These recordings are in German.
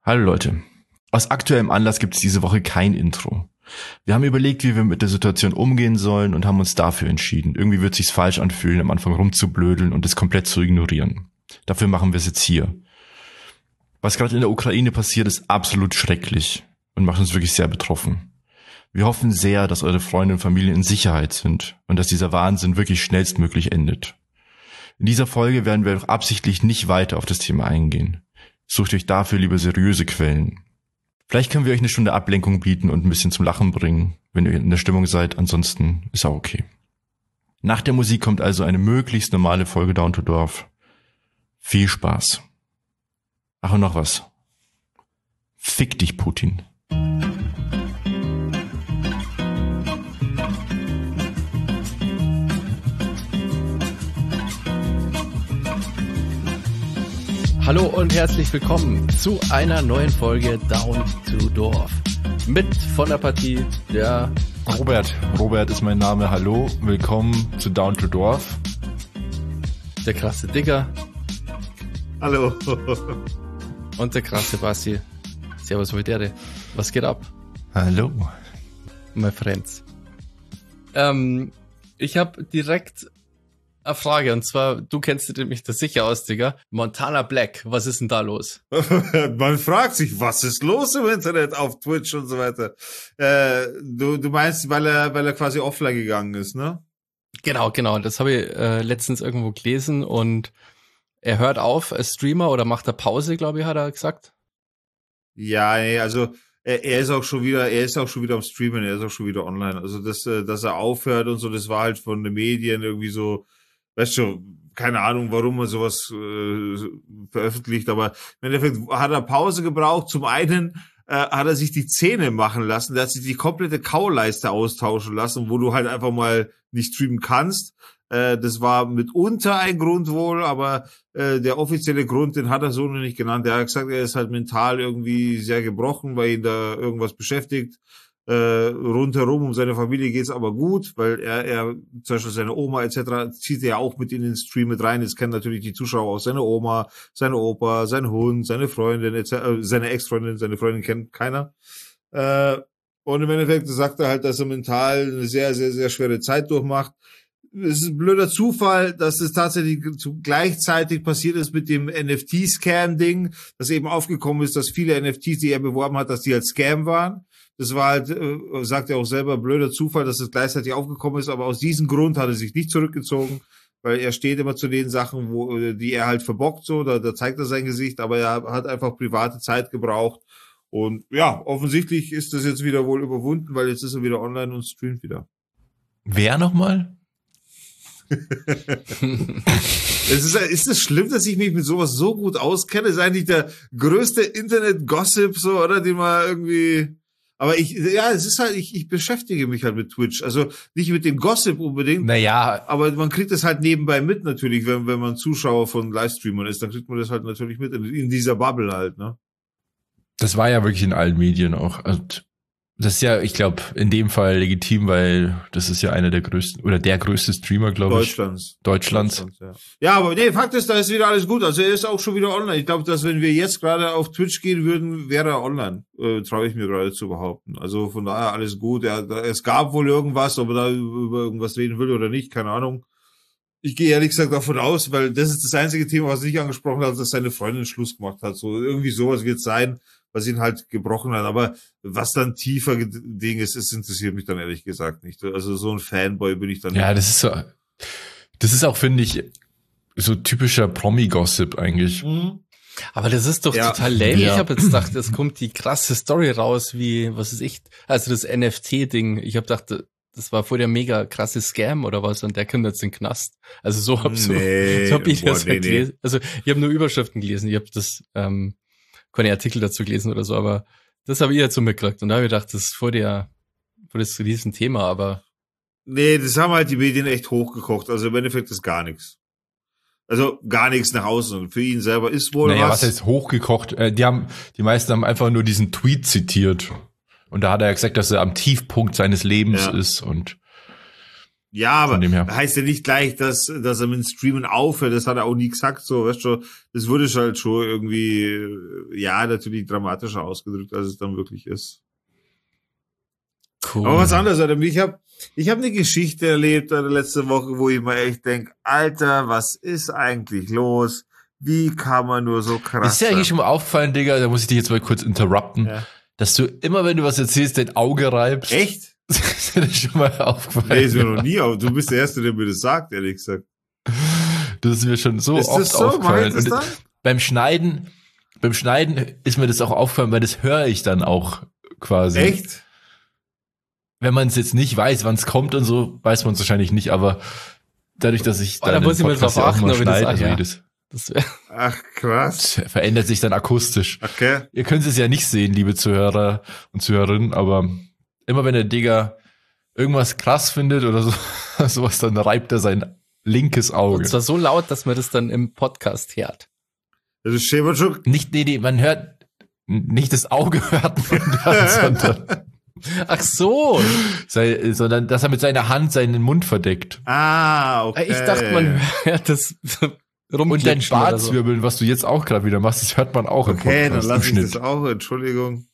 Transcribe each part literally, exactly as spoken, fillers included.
Hallo Leute. Aus aktuellem Anlass gibt es diese Woche kein Intro. Wir haben überlegt, wie wir mit der Situation umgehen sollen und haben uns dafür entschieden. Irgendwie wird es sich falsch anfühlen, am Anfang rumzublödeln und es komplett zu ignorieren. Dafür machen wir es jetzt hier. Was gerade in der Ukraine passiert, ist absolut schrecklich und macht uns wirklich sehr betroffen. Wir hoffen sehr, dass eure Freunde und Familie in Sicherheit sind und dass dieser Wahnsinn wirklich schnellstmöglich endet. In dieser Folge werden wir doch absichtlich nicht weiter auf das Thema eingehen. Sucht euch dafür lieber seriöse Quellen. Vielleicht können wir euch eine Stunde Ablenkung bieten und ein bisschen zum Lachen bringen, wenn ihr in der Stimmung seid. Ansonsten ist auch okay. Nach der Musik kommt also eine möglichst normale Folge Down to Dorf. Viel Spaß. Ach, und noch was. Fick dich, Putin. Hallo und herzlich willkommen zu einer neuen Folge Down to Dorf. Mit von der Partie der Robert. Robert ist mein Name. Hallo, willkommen zu Down to Dorf. Der krasse Digger. Hallo. Und der krasse Basti. Servus, Voltere. Was geht ab? Hallo. My friends. Ähm, ich habe direkt eine Frage, und zwar, du kennst dich das sicher aus, Digga. Montana Black, was ist denn da los? Man fragt sich, was ist los im Internet, auf Twitch und so weiter. Äh, du, du meinst, weil er, weil er quasi offline gegangen ist, ne? Genau, genau. Das habe ich äh, letztens irgendwo gelesen und er hört auf als Streamer oder macht er Pause, glaube ich, hat er gesagt. Ja, nee, also er, er ist auch schon wieder, er ist auch schon wieder am Streamen, er ist auch schon wieder online. Also dass, dass er aufhört und so, das war halt von den Medien irgendwie so. Weißt du, keine Ahnung, warum man sowas äh, veröffentlicht, aber im Endeffekt hat er Pause gebraucht. Zum einen äh, hat er sich die Zähne machen lassen, der hat sich die komplette Kauleiste austauschen lassen, wo du halt einfach mal nicht streamen kannst. Äh, das war mitunter ein Grund wohl, aber äh, der offizielle Grund, den hat er so noch nicht genannt. Er hat gesagt, er ist halt mental irgendwie sehr gebrochen, weil ihn da irgendwas beschäftigt. Äh, rundherum um seine Familie geht's aber gut, weil er, er zum Beispiel seine Oma et cetera zieht er ja auch mit in den Stream mit rein. Jetzt kennen natürlich die Zuschauer auch seine Oma, seine Opa, sein Hund, seine Freundin, et cetera, seine Ex-Freundin, seine Freundin kennt keiner. Äh, und im Endeffekt sagt er halt, dass er mental eine sehr, sehr, sehr schwere Zeit durchmacht. Es ist ein blöder Zufall, dass es tatsächlich zu gleichzeitig passiert ist mit dem N F T-Scam-Ding, dass eben aufgekommen ist, dass viele N F Ts, die er beworben hat, dass die halt Scam waren. Das war halt, äh, sagt er auch selber, blöder Zufall, dass es gleichzeitig aufgekommen ist, aber aus diesem Grund hat er sich nicht zurückgezogen, weil er steht immer zu den Sachen, wo die er halt verbockt, so, da, da zeigt er sein Gesicht, aber er hat einfach private Zeit gebraucht und ja, offensichtlich ist das jetzt wieder wohl überwunden, weil jetzt ist er wieder online und streamt wieder. Wer nochmal? Es ist, ist es schlimm, dass ich mich mit sowas so gut auskenne? Das ist eigentlich der größte Internet-Gossip, so, oder, den man irgendwie... Aber ich, ja, es ist halt, ich, ich beschäftige mich halt mit Twitch. Also nicht mit dem Gossip unbedingt. Naja. Aber man kriegt das halt nebenbei mit natürlich, wenn, wenn man Zuschauer von Livestreamern ist, dann kriegt man das halt natürlich mit in, in dieser Bubble halt, ne? Das war ja wirklich in allen Medien auch. Und das ist ja, ich glaube, in dem Fall legitim, weil das ist ja einer der größten, oder der größte Streamer, glaube ich. Deutschlands. Deutschlands. Deutschlands, ja. Ja, aber nee, Fakt ist, da ist wieder alles gut. Also er ist auch schon wieder online. Ich glaube, dass wenn wir jetzt gerade auf Twitch gehen würden, wäre er online. Äh, traue ich mir gerade zu behaupten. Also von daher alles gut. Er, es gab wohl irgendwas, ob er da über irgendwas reden will oder nicht, keine Ahnung. Ich gehe ehrlich gesagt davon aus, weil das ist das einzige Thema, was ich angesprochen habe, dass seine Freundin Schluss gemacht hat. So irgendwie sowas wird sein, was ihn halt gebrochen hat. Aber was dann tiefer Ding ist, das interessiert mich dann ehrlich gesagt nicht. Also so ein Fanboy bin ich dann Ja, nicht. das ist so, das ist auch, finde ich, so typischer Promi-Gossip eigentlich. Mhm. Aber das ist doch Ja. total lame. Ja. Ich habe jetzt gedacht, es kommt die krasse Story raus, wie, was ist ich, also das N F T-Ding. Ich habe gedacht, das war voll der mega krasse Scam oder was und der kommt jetzt in den Knast. Also so hab, so, Nee, so hab ich boah, das nee, halt gelesen. Also ich habe nur Überschriften gelesen, ich habe das, ähm, keine Artikel dazu gelesen oder so, aber das habe ich jetzt so mitgekriegt und da habe ich gedacht, das ist voll der, voll das Riesenthema, aber Nee, das haben halt die Medien echt hochgekocht. Also im Endeffekt ist gar nichts. Also gar nichts nach außen. Und für ihn selber ist wohl Naja, was. was heißt hochgekocht? Äh, die haben, die meisten haben einfach nur diesen Tweet zitiert. Und da hat er ja gesagt, dass er am Tiefpunkt seines Lebens Ja. ist und Ja, aber heißt ja nicht gleich, dass, dass er mit dem Streamen aufhört. Das hat er auch nie gesagt, so, weißt du, das wurde halt schon irgendwie, ja, natürlich dramatischer ausgedrückt, als es dann wirklich ist. Cool. Aber was anderes, Alter. Ich habe ich hab eine Geschichte erlebt, Alter, letzte Woche, wo ich mir echt denke, Alter, was ist eigentlich los? Wie kann man nur so krass Ist dir eigentlich schon mal aufgefallen, Digga, da muss ich dich jetzt mal kurz interrupten, ja. dass du immer, wenn du was erzählst, dein Auge reibst. Echt? Ist dir das schon mal aufgefallen? Nee, ist mir noch nie auf. Du bist der Erste, der mir das sagt, ehrlich gesagt. Das ist mir schon so ist oft das so? aufgefallen. Das Und beim Schneiden, beim Schneiden ist mir das auch aufgefallen, weil das höre ich dann auch quasi. Echt? Wenn man es jetzt nicht weiß, wann es kommt und so, weiß man es wahrscheinlich nicht, aber dadurch, dass ich oh, dann da muss ich mir drauf achten, ob schneide, das, also ja. das, das Ach, krass. Verändert sich dann akustisch. Okay. Ihr könnt es ja nicht sehen, liebe Zuhörer und Zuhörerinnen, aber immer wenn der Digger irgendwas krass findet oder so, sowas, dann reibt er sein linkes Auge. Und zwar so laut, dass man das dann im Podcast hört. Das ist schon. Nicht, nee, nee, man hört, nicht das Auge hört man dann, sondern ach so. Sei, sondern, dass er mit seiner Hand seinen Mund verdeckt. Ah, okay. Ich dachte, man hört das rumklicken. Und dein Bartzwirbeln, so. Was du jetzt auch gerade wieder machst, das hört man auch im okay, Podcast. Okay, dann lass ich das auch, Entschuldigung.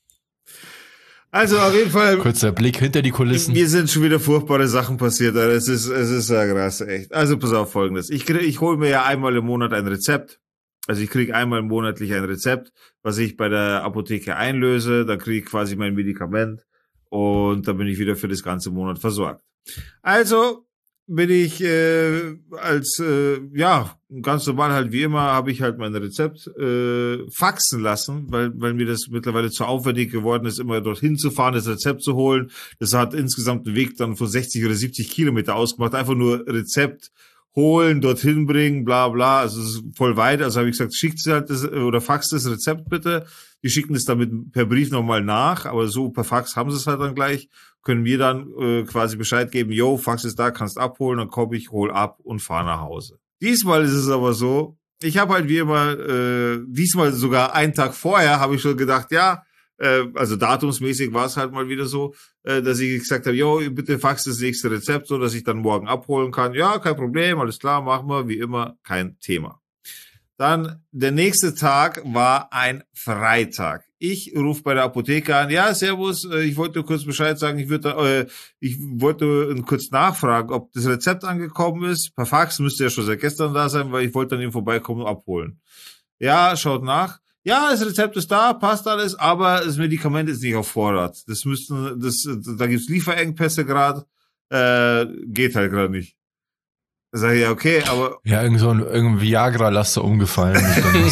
Also auf jeden Fall. Kurzer Blick hinter die Kulissen. Mir sind schon wieder furchtbare Sachen passiert, Alter. Es ist, es ist ja krass, echt. Also pass auf Folgendes. Ich, krieg, ich hole mir ja einmal im Monat ein Rezept. Also ich kriege einmal monatlich ein Rezept, was ich bei der Apotheke einlöse. Dann kriege ich quasi mein Medikament. Und dann bin ich wieder für das ganze Monat versorgt. Also bin ich äh, als, äh, ja, ganz normal halt wie immer, habe ich halt mein Rezept äh, faxen lassen, weil weil mir das mittlerweile zu aufwendig geworden ist, immer dorthin zu fahren, das Rezept zu holen. Das hat insgesamt einen Weg dann von sechzig oder siebzig Kilometer ausgemacht. Einfach nur Rezept holen, dorthin bringen, bla bla. Also es ist voll weit. Also habe ich gesagt, schickt sie halt das oder faxt das Rezept bitte. Die schicken es damit per Brief nochmal nach, aber so per Fax haben sie es halt dann gleich, können mir dann äh, quasi Bescheid geben, yo, Fax ist da, kannst abholen, dann komme ich, hol ab und fahre nach Hause. Diesmal ist es aber so, ich habe halt wie immer, äh, diesmal sogar einen Tag vorher, habe ich schon gedacht, ja, äh, also datumsmäßig war es halt mal wieder so, äh, dass ich gesagt habe, yo, bitte fax das nächste Rezept, so dass ich dann morgen abholen kann. Ja, kein Problem, alles klar, machen wir, wie immer, kein Thema. Dann der nächste Tag war ein Freitag. Ich rufe bei der Apotheke an. Ja, servus, ich wollte kurz Bescheid sagen. Ich würde, äh, ich wollte kurz nachfragen, ob das Rezept angekommen ist. Per Fax müsste ja schon seit gestern da sein, weil ich wollte dann eben vorbeikommen und abholen. Ja, schaut nach. Ja, das Rezept ist da, passt alles, aber das Medikament ist nicht auf Vorrat. Das müssten, das, da gibt's Lieferengpässe gerade, äh, geht halt gerade nicht. Sag ich, ja, okay, aber. Ja, irgend so ein, irgendein Viagra-Laster umgefallen.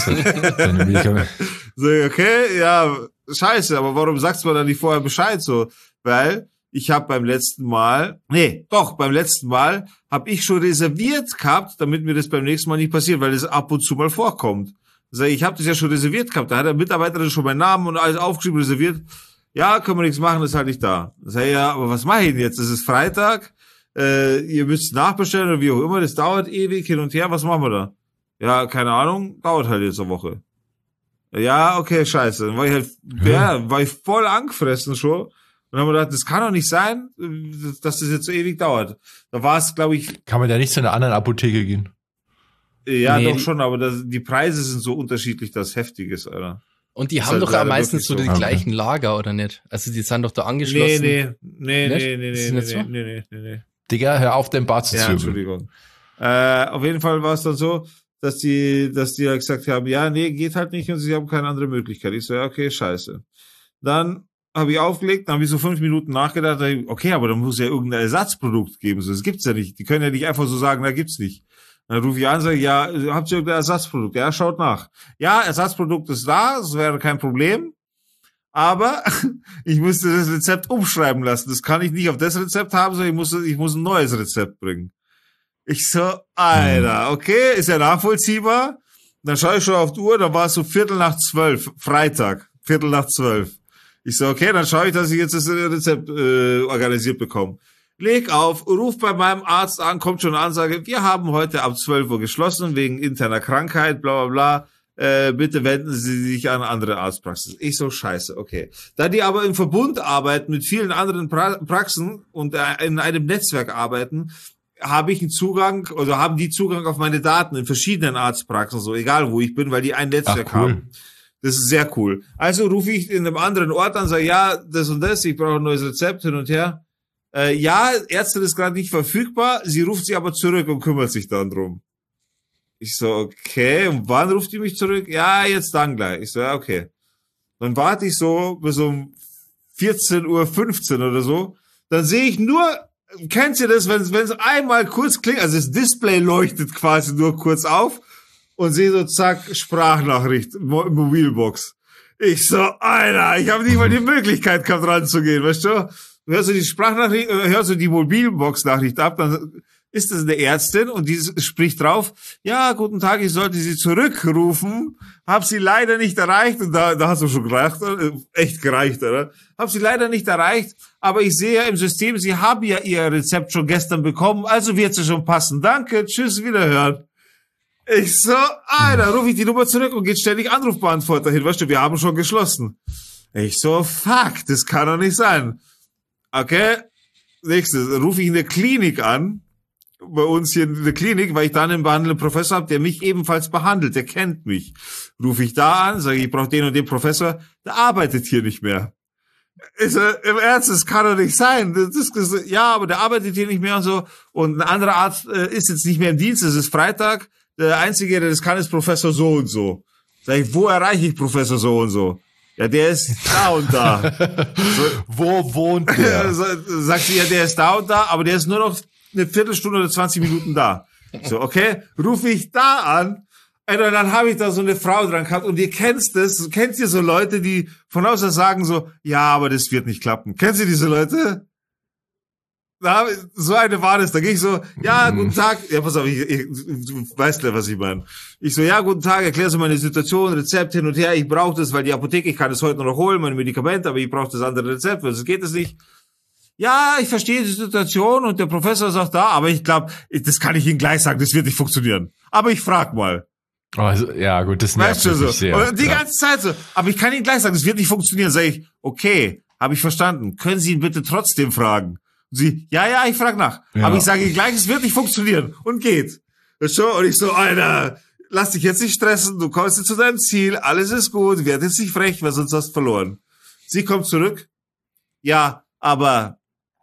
Sag ich, okay, ja, scheiße, aber warum sagst du mir dann nicht vorher Bescheid so? Weil ich habe beim letzten Mal, nee, doch, beim letzten Mal habe ich schon reserviert gehabt, damit mir das beim nächsten Mal nicht passiert, weil das ab und zu mal vorkommt. Sag ich, ich habe das ja schon reserviert gehabt, da hat der Mitarbeiter schon meinen Namen und alles aufgeschrieben, reserviert. Ja, können wir nichts machen, das ist halt nicht da. Sag ich, ja, aber was mache ich denn jetzt? Das ist Freitag. Äh, ihr müsst nachbestellen oder wie auch immer, das dauert ewig hin und her, was machen wir da? Ja, keine Ahnung, dauert halt jetzt eine Woche. Ja, okay, scheiße. Dann war ich halt, ja, ja war ich voll angefressen schon und haben wir gedacht, das kann doch nicht sein, dass das jetzt so ewig dauert. Da war es, glaube ich... Kann man da nicht zu einer anderen Apotheke gehen? Ja, nee, doch schon, aber das, die Preise sind so unterschiedlich, dass es heftig ist, Alter. Und die das haben halt doch ja meistens so die so. gleichen Lager, oder nicht? Also die sind doch da angeschlossen. Nee, nee, nee, nee, nee, nee, nee, so? nee, nee, nee, nee. Digga, hör auf, den Bart zu zwirbeln. Ja, Entschuldigung. Äh, auf jeden Fall war es dann so, dass die, dass die halt gesagt haben, ja, nee, geht halt nicht und sie haben keine andere Möglichkeit. Ich so, ja, okay, scheiße. Dann habe ich aufgelegt, dann habe ich so fünf Minuten nachgedacht, okay, aber dann muss ja irgendein Ersatzprodukt geben. So, das gibt's ja nicht. Die können ja nicht einfach so sagen, da gibt's nicht. Dann rufe ich an und sage, ja, habt ihr irgendein Ersatzprodukt? Ja, schaut nach. Ja, Ersatzprodukt ist da, das wäre kein Problem. Aber ich musste das Rezept umschreiben lassen. Das kann ich nicht auf das Rezept haben, sondern ich muss, ich muss ein neues Rezept bringen. Ich so, Alter, okay, ist ja nachvollziehbar. Dann schaue ich schon auf die Uhr, da war es so Viertel nach zwölf, Freitag, Viertel nach zwölf. Ich so, okay, dann schaue ich, dass ich jetzt das Rezept äh, organisiert bekomme. Leg auf, ruf bei meinem Arzt an, kommt schon eine Ansage, wir haben heute ab zwölf Uhr geschlossen, wegen interner Krankheit, bla bla bla. Äh, bitte wenden Sie sich an andere Arztpraxen. Ich so, scheiße, okay. Da die aber im Verbund arbeiten mit vielen anderen pra- Praxen und äh, in einem Netzwerk arbeiten, habe ich einen Zugang, oder haben die Zugang auf meine Daten in verschiedenen Arztpraxen, so egal wo ich bin, weil die ein Netzwerk Ach, cool. haben. Das ist sehr cool. Also rufe ich in einem anderen Ort an, sage, ja, das und das, ich brauche ein neues Rezept hin und her. Äh, ja, Ärztin ist gerade nicht verfügbar, sie ruft sie aber zurück und kümmert sich dann drum. Ich so, okay, und wann ruft die mich zurück? Ja, jetzt dann gleich. Ich so, ja, okay. Dann warte ich so bis um vierzehn Uhr fünfzehn oder so, dann sehe ich nur, kennt ihr das, wenn es einmal kurz klingt, also das Display leuchtet quasi nur kurz auf und sehe so, zack, Sprachnachricht, Mo Mobilbox. Ich so, Alter, ich habe nicht mal die Möglichkeit gehabt, ranzugehen, weißt du? Hörst du die Sprachnachricht, hörst du die Mobilbox-Nachricht ab, dann ist das eine Ärztin und die spricht drauf, ja, guten Tag, ich sollte Sie zurückrufen, hab Sie leider nicht erreicht, und da, da hast du schon gereicht, echt gereicht, oder? Hab Sie leider nicht erreicht, aber ich sehe ja im System, Sie haben ja Ihr Rezept schon gestern bekommen, also wird es schon passen. Danke, tschüss, wiederhören. Ich so, Alter, rufe ich die Nummer zurück und geht ständig Anrufbeantworter hin, weißt du, wir haben schon geschlossen. Ich so, fuck, das kann doch nicht sein. Okay, nächstes, rufe ich in der Klinik an, bei uns hier in der Klinik, weil ich da einen behandelnden Professor habe, der mich ebenfalls behandelt, der kennt mich. Rufe ich da an, sage ich, ich brauche den und den Professor, der arbeitet hier nicht mehr. Ist er, im Ernst, das kann doch nicht sein. Das ist, das, ja, aber der arbeitet hier nicht mehr und so. Und ein anderer Arzt äh, ist jetzt nicht mehr im Dienst, es ist Freitag. Der Einzige, der das kann, ist Professor so und so. Sag ich, wo erreiche ich Professor so und so? Ja, der ist da und da. So, wo wohnt der? Sagt sie, ja, der ist da und da, aber der ist nur noch eine Viertelstunde oder zwanzig Minuten da. So, okay, rufe ich da an, und dann habe ich da so eine Frau dran gehabt, und ihr kennt das, kennt ihr so Leute, die von außen sagen so, ja, aber das wird nicht klappen. Kennt ihr diese Leute? Da, so eine war das, da gehe ich so, ja, guten Tag, ja, pass auf, ich, ich, du weißt ja, was ich meine. Ich so, ja, guten Tag, erklär so meine Situation, Rezept hin und her, ich brauche das, weil die Apotheke, ich kann es heute noch holen, meine Medikamente, aber ich brauche das andere Rezept, weil sonst geht es nicht. Ja, ich verstehe die Situation und der Professor sagt da, aber ich glaube, das kann ich Ihnen gleich sagen, das wird nicht funktionieren. Aber ich frag mal. Also, ja, gut, das nervt weißt du, so. sehr. Und die ja. ganze Zeit so, aber ich kann Ihnen gleich sagen, das wird nicht funktionieren. Sag ich, okay, habe ich verstanden. Können Sie ihn bitte trotzdem fragen? Und sie, ja, ja, ich frage nach. Ja. Aber ich sage Ihnen gleich, es wird nicht funktionieren. Und geht. Und ich so, Alter, lass dich jetzt nicht stressen, du kommst jetzt zu deinem Ziel, alles ist gut, werd jetzt nicht frech, weil sonst hast du verloren. Sie kommt zurück. Ja, aber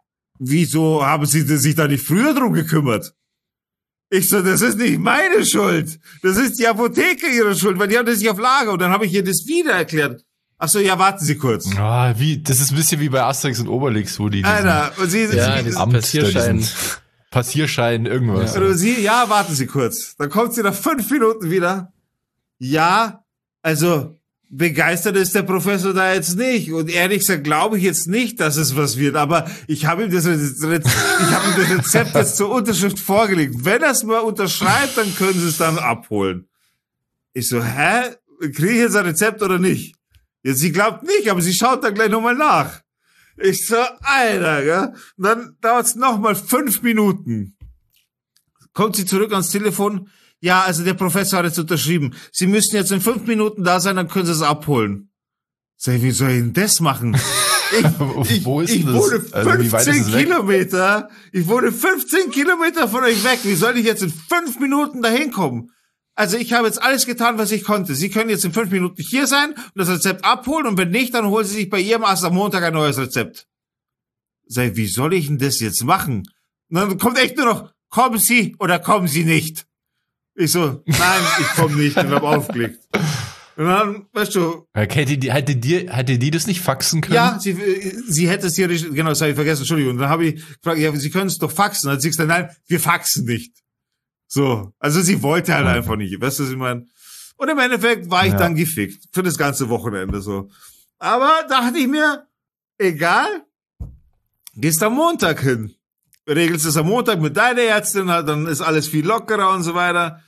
wieso haben Sie sich da nicht früher drum gekümmert? Ich so, das ist nicht meine Schuld. Das ist die Apotheke ihre Schuld, weil die haben das nicht auf Lager. Und dann habe ich ihr das wieder erklärt. Ach so, ja, warten Sie kurz. Ah, wie, das ist ein bisschen wie bei Asterix und Obelix, wo die Alter, und sie, ja, sie, Amt, Passierschein. Passierschein, irgendwas. Ja. Und sie, ja, warten Sie kurz. Dann kommt sie nach fünf Minuten wieder. Ja, also begeistert ist der Professor da jetzt nicht. Und ehrlich gesagt glaube ich jetzt nicht, dass es was wird. Aber ich habe ihm das, ich habe ihm das Rezept jetzt zur Unterschrift vorgelegt. Wenn er es mal unterschreibt, dann können Sie es dann abholen. Ich so, hä? Kriege ich jetzt ein Rezept oder nicht? Jetzt, sie glaubt nicht, aber sie schaut dann gleich nochmal nach. Ich so, Alter, gell? Und dann dauert es nochmal fünf Minuten. Kommt sie zurück ans Telefon. Ja, also der Professor hat jetzt unterschrieben. Sie müssen jetzt in fünf Minuten da sein, dann können Sie es abholen. Sag ich, wie soll ich denn das machen? Ich, ich, Wo ist ich das? wohne fünfzehn also Kilometer. Ich wohne fünfzehn Kilometer von euch weg. Wie soll ich jetzt in fünf Minuten dahin kommen? Also ich habe jetzt alles getan, was ich konnte. Sie können jetzt in fünf Minuten hier sein und das Rezept abholen, und wenn nicht, dann holen Sie sich bei Ihrem Arzt am Montag ein neues Rezept. Sag, wie soll ich denn das jetzt machen? Und dann kommt echt nur noch, kommen Sie oder kommen Sie nicht. Ich so, nein, ich komme nicht, und hab aufgelegt. Und dann, weißt du... Hätte die, hätte die, hätte die das nicht faxen können? Ja, sie, sie hätte es hier, genau, das habe ich vergessen, Entschuldigung. Und dann habe ich gefragt, ja, Sie können es doch faxen. Dann hat sie gesagt, nein, wir faxen nicht. So, also sie wollte halt einfach nicht, weißt du, was ich meine? Und im Endeffekt war ich ja. dann gefickt, für das ganze Wochenende so. Aber dachte ich mir, egal, gehst am Montag hin. Regelst es am Montag mit deiner Ärztin, dann ist alles viel lockerer und so weiter.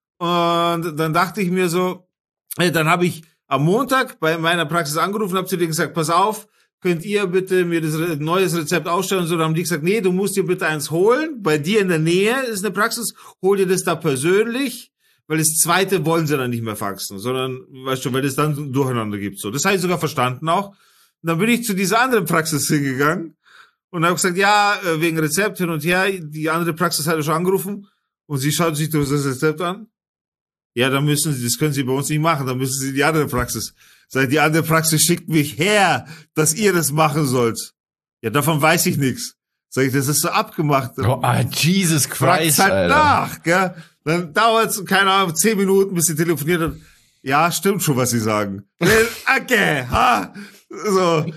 Und dann dachte ich mir so, dann habe ich am Montag bei meiner Praxis angerufen, habe zu denen gesagt, pass auf, könnt ihr bitte mir das Re- neues Rezept ausstellen und so. Dann haben die gesagt, nee, du musst dir bitte eins holen. Bei dir in der Nähe ist eine Praxis, hol dir das da persönlich, weil das zweite wollen sie dann nicht mehr faxen, sondern, weißt du, weil es dann durcheinander gibt. So, das habe ich sogar verstanden auch. Und dann bin ich zu dieser anderen Praxis hingegangen und habe gesagt, ja, wegen Rezept hin und her, die andere Praxis hatte schon angerufen und sie schaut sich das Rezept an. Ja, dann müssen Sie, das können Sie bei uns nicht machen, dann müssen Sie die andere Praxis. Sag, die andere Praxis schickt mich her, dass ihr das machen sollt. Ja, davon weiß ich nichts. Sag ich, das ist so abgemacht. Oh, ah, Jesus Christ, halt Alter. nach, gell? Dann dauert es, keine Ahnung, zehn Minuten, bis sie telefoniert hat. Ja, stimmt schon, was sie sagen. Okay, ha? So.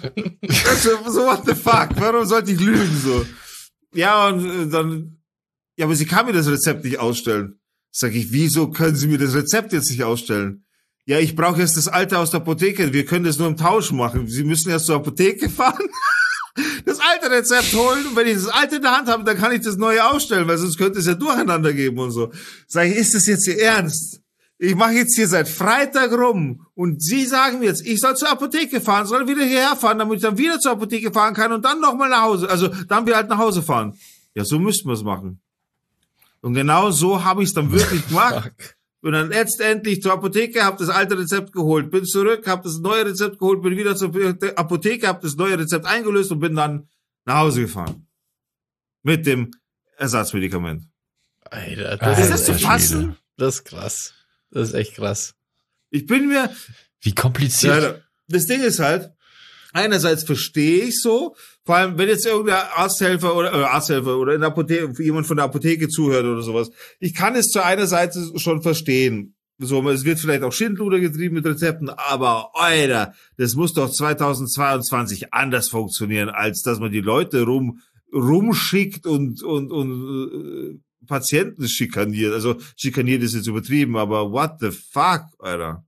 So, what the fuck? Warum sollte ich lügen, so? Ja, und dann, ja, aber sie kann mir das Rezept nicht ausstellen. Sag ich, wieso können Sie mir das Rezept jetzt nicht ausstellen? Ja, ich brauche jetzt das alte aus der Apotheke. Wir können das nur im Tausch machen. Sie müssen erst zur Apotheke fahren, das alte Rezept holen. Und wenn ich das alte in der Hand habe, dann kann ich das neue ausstellen, weil sonst könnte es ja durcheinander geben und so. Sag ich, ist das jetzt Ihr Ernst? Ich mache jetzt hier seit Freitag rum und Sie sagen mir jetzt, ich soll zur Apotheke fahren, soll wieder hierher fahren, damit ich dann wieder zur Apotheke fahren kann und dann nochmal nach Hause. Also dann wir halt nach Hause fahren. Ja, so müssten wir es machen. Und genau so habe ich es dann wirklich gemacht. Bin dann letztendlich zur Apotheke, habe das alte Rezept geholt, bin zurück, habe das neue Rezept geholt, bin wieder zur Apotheke, habe das neue Rezept eingelöst und bin dann nach Hause gefahren. Mit dem Ersatzmedikament. Alter, das ist das zu fassen? Das ist krass. Das ist echt krass. Ich bin mir... Wie kompliziert. Ja, das Ding ist halt, einerseits verstehe ich so, vor allem, wenn jetzt irgendein Arzthelfer oder äh, Arzthelfer oder in der Apotheke, jemand von der Apotheke zuhört oder sowas. Ich kann es zu einer Seite schon verstehen. So, es wird vielleicht auch Schindluder getrieben mit Rezepten, aber Alter, das muss doch zweitausendzweiundzwanzig anders funktionieren, als dass man die Leute rum rumschickt und und und äh, Patienten schikaniert. Also schikaniert ist jetzt übertrieben, aber what the fuck, Alter.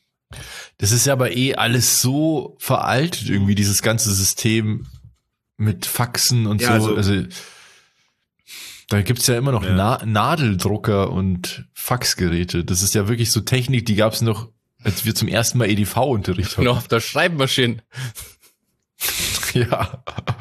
Das ist ja aber eh alles so veraltet, irgendwie dieses ganze System mit Faxen und ja, so. Also, also da gibt's ja immer noch ja. Na- Nadeldrucker und Faxgeräte. Das ist ja wirklich so Technik, die gab's noch, als wir zum ersten Mal E D V-Unterricht hatten. Noch auf der Schreibmaschine. Ja.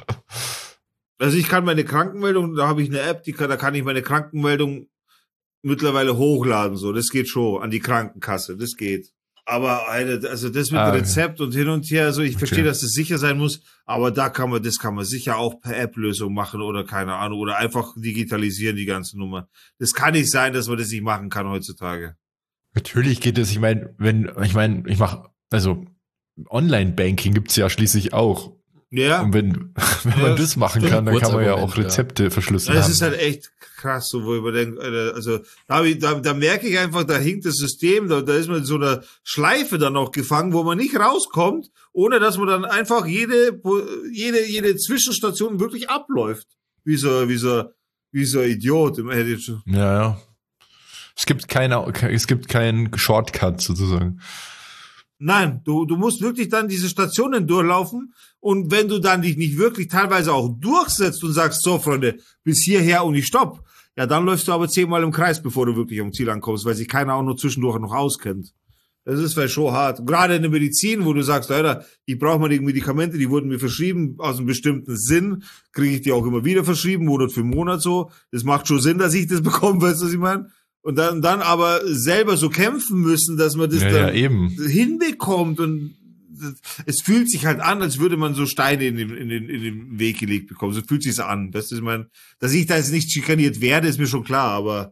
Also ich kann meine Krankenmeldung, da habe ich eine App, die kann, da kann ich meine Krankenmeldung mittlerweile hochladen. So, das geht schon an die Krankenkasse, das geht. Aber Alter, also das mit ah, okay. Rezept und hin und her, also ich okay. verstehe, dass das sicher sein muss, aber da kann man, das kann man sicher auch per App-Lösung machen oder keine Ahnung, oder einfach digitalisieren, die ganze Nummer. Das kann nicht sein, dass man das nicht machen kann heutzutage. Natürlich geht es, ich meine, wenn, ich meine, ich mache, also Online-Banking gibt's ja schließlich auch. Ja. Und wenn, wenn ja, man das machen kann, dann kann man ja auch Rezepte ja. verschlüsseln. Das haben. ist halt echt krass, so, wo ich mir denke, also da, da, da merke ich einfach, da hinkt das System, da, da ist man in so einer Schleife dann noch gefangen, wo man nicht rauskommt, ohne dass man dann einfach jede, jede, jede Zwischenstation wirklich abläuft. Wie so, wie so, wie so ein Idiot im Edit. Ja, ja. Es gibt keine, es gibt keinen Shortcut sozusagen. Nein, du, du musst wirklich dann diese Stationen durchlaufen und wenn du dann dich nicht wirklich teilweise auch durchsetzt und sagst, so Freunde, bis hierher und ich stopp, ja, dann läufst du aber zehnmal im Kreis, bevor du wirklich am Ziel ankommst, weil sich keiner auch nur zwischendurch noch auskennt. Das ist vielleicht schon hart. Gerade in der Medizin, wo du sagst, Alter, ich brauche mal die Medikamente, die wurden mir verschrieben, aus einem bestimmten Sinn, kriege ich die auch immer wieder verschrieben, Monat für Monat so. Das macht schon Sinn, dass ich das bekomme, weißt du, was ich meine? Und dann, dann aber selber so kämpfen müssen, dass man das ja, dann ja, eben. hinbekommt und es fühlt sich halt an, als würde man so Steine in den, in den, in den Weg gelegt bekommen. So fühlt sich's an. Das ist mein, dass ich da jetzt nicht schikaniert werde, ist mir schon klar, aber.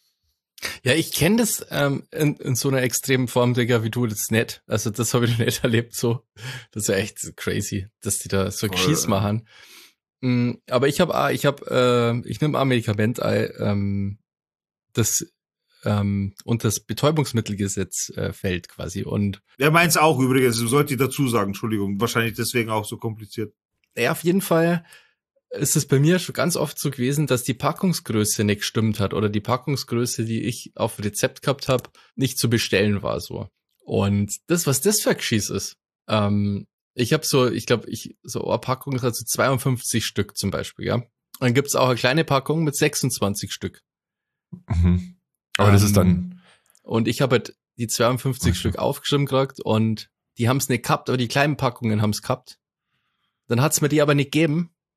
Ja, ich kenne das ähm, in, in so einer extremen Form, Digga, wie du das nicht. Also das habe ich noch nicht erlebt, so. Das ist ja echt crazy, dass die da so Geschieß machen. Mhm, aber ich habe, ich habe, äh, ich nehme ein Medikament, ähm, das ähm, unter das Betäubungsmittelgesetz äh, fällt quasi. Und ja, meins auch übrigens, sollte ich dazu sagen, Entschuldigung, wahrscheinlich deswegen auch so kompliziert. Ja, auf jeden Fall ist es bei mir schon ganz oft so gewesen, dass die Packungsgröße nicht gestimmt hat oder die Packungsgröße, die ich auf Rezept gehabt habe, nicht zu bestellen war so. Und das, was das für ein Geschieß ist, ähm, ich habe so, ich glaube, ich so eine Packung hat so zweiundfünfzig Stück zum Beispiel, ja. Dann gibt's auch eine kleine Packung mit sechsundzwanzig Stück. Mhm. Aber ähm, das ist dann... Und ich habe halt die zweiundfünfzig okay. Stück aufgeschrieben gekriegt und die haben's nicht gehabt, aber die kleinen Packungen haben's gehabt. Dann hat's mir die aber nicht gegeben,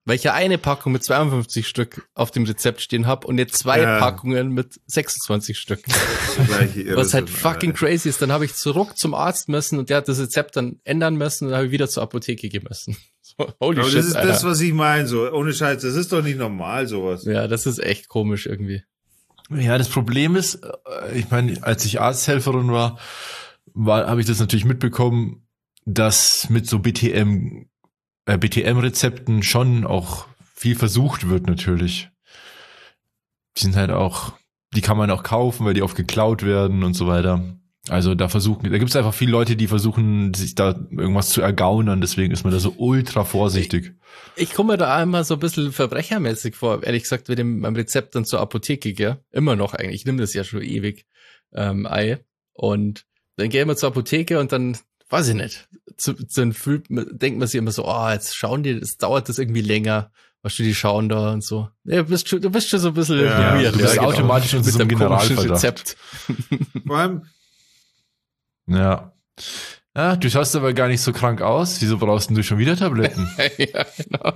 weil ich ja eine Packung mit zweiundfünfzig Stück auf dem Rezept stehen habe und jetzt zwei ja. Packungen mit sechsundzwanzig Stück. Was halt fucking crazy ist. Dann habe ich zurück zum Arzt müssen und der hat das Rezept dann ändern müssen und dann habe ich wieder zur Apotheke gehen müssen. So, holy Aber shit, das ist Alter. das, was ich meine, so ohne Scheiß. Das ist doch nicht normal, sowas. Ja, das ist echt komisch irgendwie. Ja, das Problem ist, ich meine, als ich Arzthelferin war, war habe ich das natürlich mitbekommen, dass mit so B T M äh, B T M-Rezepten schon auch viel versucht wird natürlich. Die sind halt auch, die kann man auch kaufen, weil die oft geklaut werden und so weiter. Also da versuchen, da gibt es einfach viele Leute, die versuchen, sich da irgendwas zu ergaunern, deswegen ist man da so ultra vorsichtig. Ich, ich komme mir da immer so ein bisschen verbrechermäßig vor, ehrlich gesagt, mit dem meinem Rezept dann zur Apotheke, gell? Immer noch eigentlich, ich nehme das ja schon ewig, ähm, Ei. Und dann gehen wir zur Apotheke und dann, weiß ich nicht, zu, dann fühlt, denkt man sich immer so, oh, jetzt schauen die, es dauert das irgendwie länger, was du, die schauen da und so. Ja, du bist schon, du bist schon so ein bisschen ja, weird, du bist ja, automatisch genau. Mit so einem Generalverdacht. Rezept. Vor allem, ja. Ja, du schaust aber gar nicht so krank aus. Wieso brauchst du schon wieder Tabletten? Ja, genau.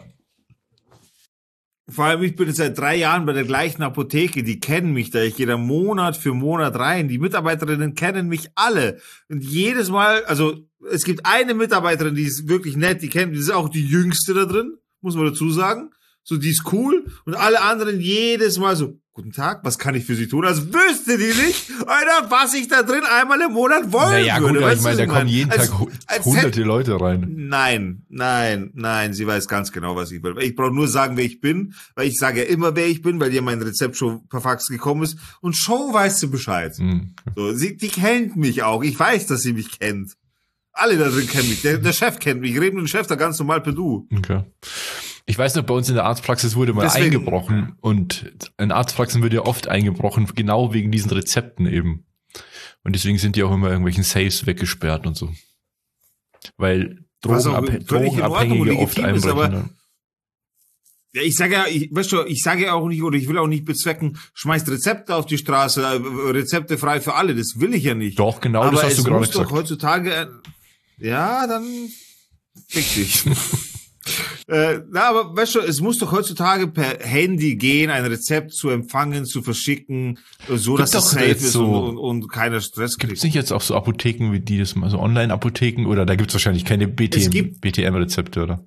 Vor allem, ich bin jetzt seit drei Jahren bei der gleichen Apotheke. Die kennen mich da. Ich gehe da Monat für Monat rein. Die Mitarbeiterinnen kennen mich alle. Und jedes Mal, also es gibt eine Mitarbeiterin, die ist wirklich nett. Die kennt, die ist auch die jüngste da drin, muss man dazu sagen. So, die ist cool. Und alle anderen jedes Mal so, guten Tag, was kann ich für Sie tun? Als wüsste die nicht, Alter, was ich da drin einmal im Monat wollen naja, würde. Gut, ich meine, da kommen jeden als, Tag als hunderte hätte, Leute rein. Nein, nein, nein, sie weiß ganz genau, was ich will. Ich brauche nur sagen, wer ich bin, weil ich sage ja immer, wer ich bin, weil ja mein Rezept schon per Fax gekommen ist. Und schon weiß sie Bescheid. Mhm. So, sie, die kennt mich auch. Ich weiß, dass sie mich kennt. Alle da drin kennen mich. Der, der Chef kennt mich. Ich rede mit dem Chef da ganz normal per Du. Okay. Ich weiß noch, bei uns in der Arztpraxis wurde mal Deswegen, eingebrochen und in Arztpraxen wird ja oft eingebrochen, genau wegen diesen Rezepten eben. Und deswegen sind die auch immer irgendwelchen Safes weggesperrt und so. Weil Drogenab- Drogenabhängige oft einbrechen. Aber, ja, ich sage ja, ich, weißt du, ich sage ja auch nicht, oder ich will auch nicht bezwecken, schmeißt Rezepte auf die Straße, Rezepte frei für alle, das will ich ja nicht. Doch, genau, aber das hast du gerade gesagt. Aber es muss doch heutzutage, ja, dann fick dich. Äh, na, aber weißt du, es muss doch heutzutage per Handy gehen, ein Rezept zu empfangen, zu verschicken, so dass es safe ist so, und, und, und keiner Stress kriegt. Gibt's nicht jetzt auch so Apotheken wie die das mal, so Online-Apotheken, oder da gibt's wahrscheinlich keine B T M-Rezepte, oder?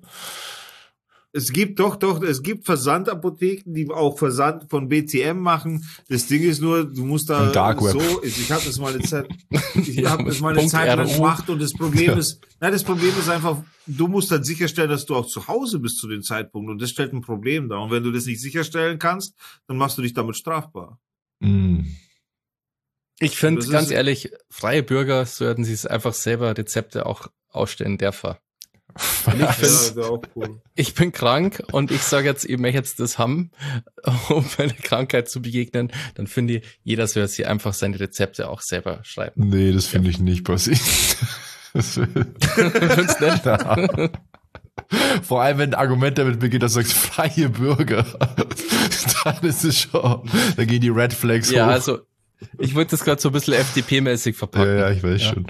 Es gibt doch, doch, es gibt Versandapotheken, die auch Versand von B T M machen. Das Ding ist nur, du musst da so, ich habe das mal eine Zeit, ich habe das mal eine Zeit lang gemacht und das Problem ja. ist, nein, das Problem ist einfach, du musst dann sicherstellen, dass du auch zu Hause bist zu dem Zeitpunkt und das stellt ein Problem dar. Und wenn du das nicht sicherstellen kannst, dann machst du dich damit strafbar. Mm. Ich finde, ganz ehrlich, freie Bürger sollten sich einfach selber Rezepte auch ausstellen dürfen. Ich, find, ja, cool. ich bin krank und ich sage jetzt, ich möchte jetzt das haben, um meiner Krankheit zu begegnen, dann finde ich, jeder soll sich einfach seine Rezepte auch selber schreiben. Nee, das finde ja. ich nicht, Bossi. Das findest nicht? Ja. Vor allem, wenn ein Argument damit beginnt, dass du sagst, freie Bürger, dann ist es schon, da gehen die Red Flags ja, hoch. Ja, also, ich wollte das gerade so ein bisschen F D P-mäßig verpacken. Ja, ja, ich weiß ja. schon.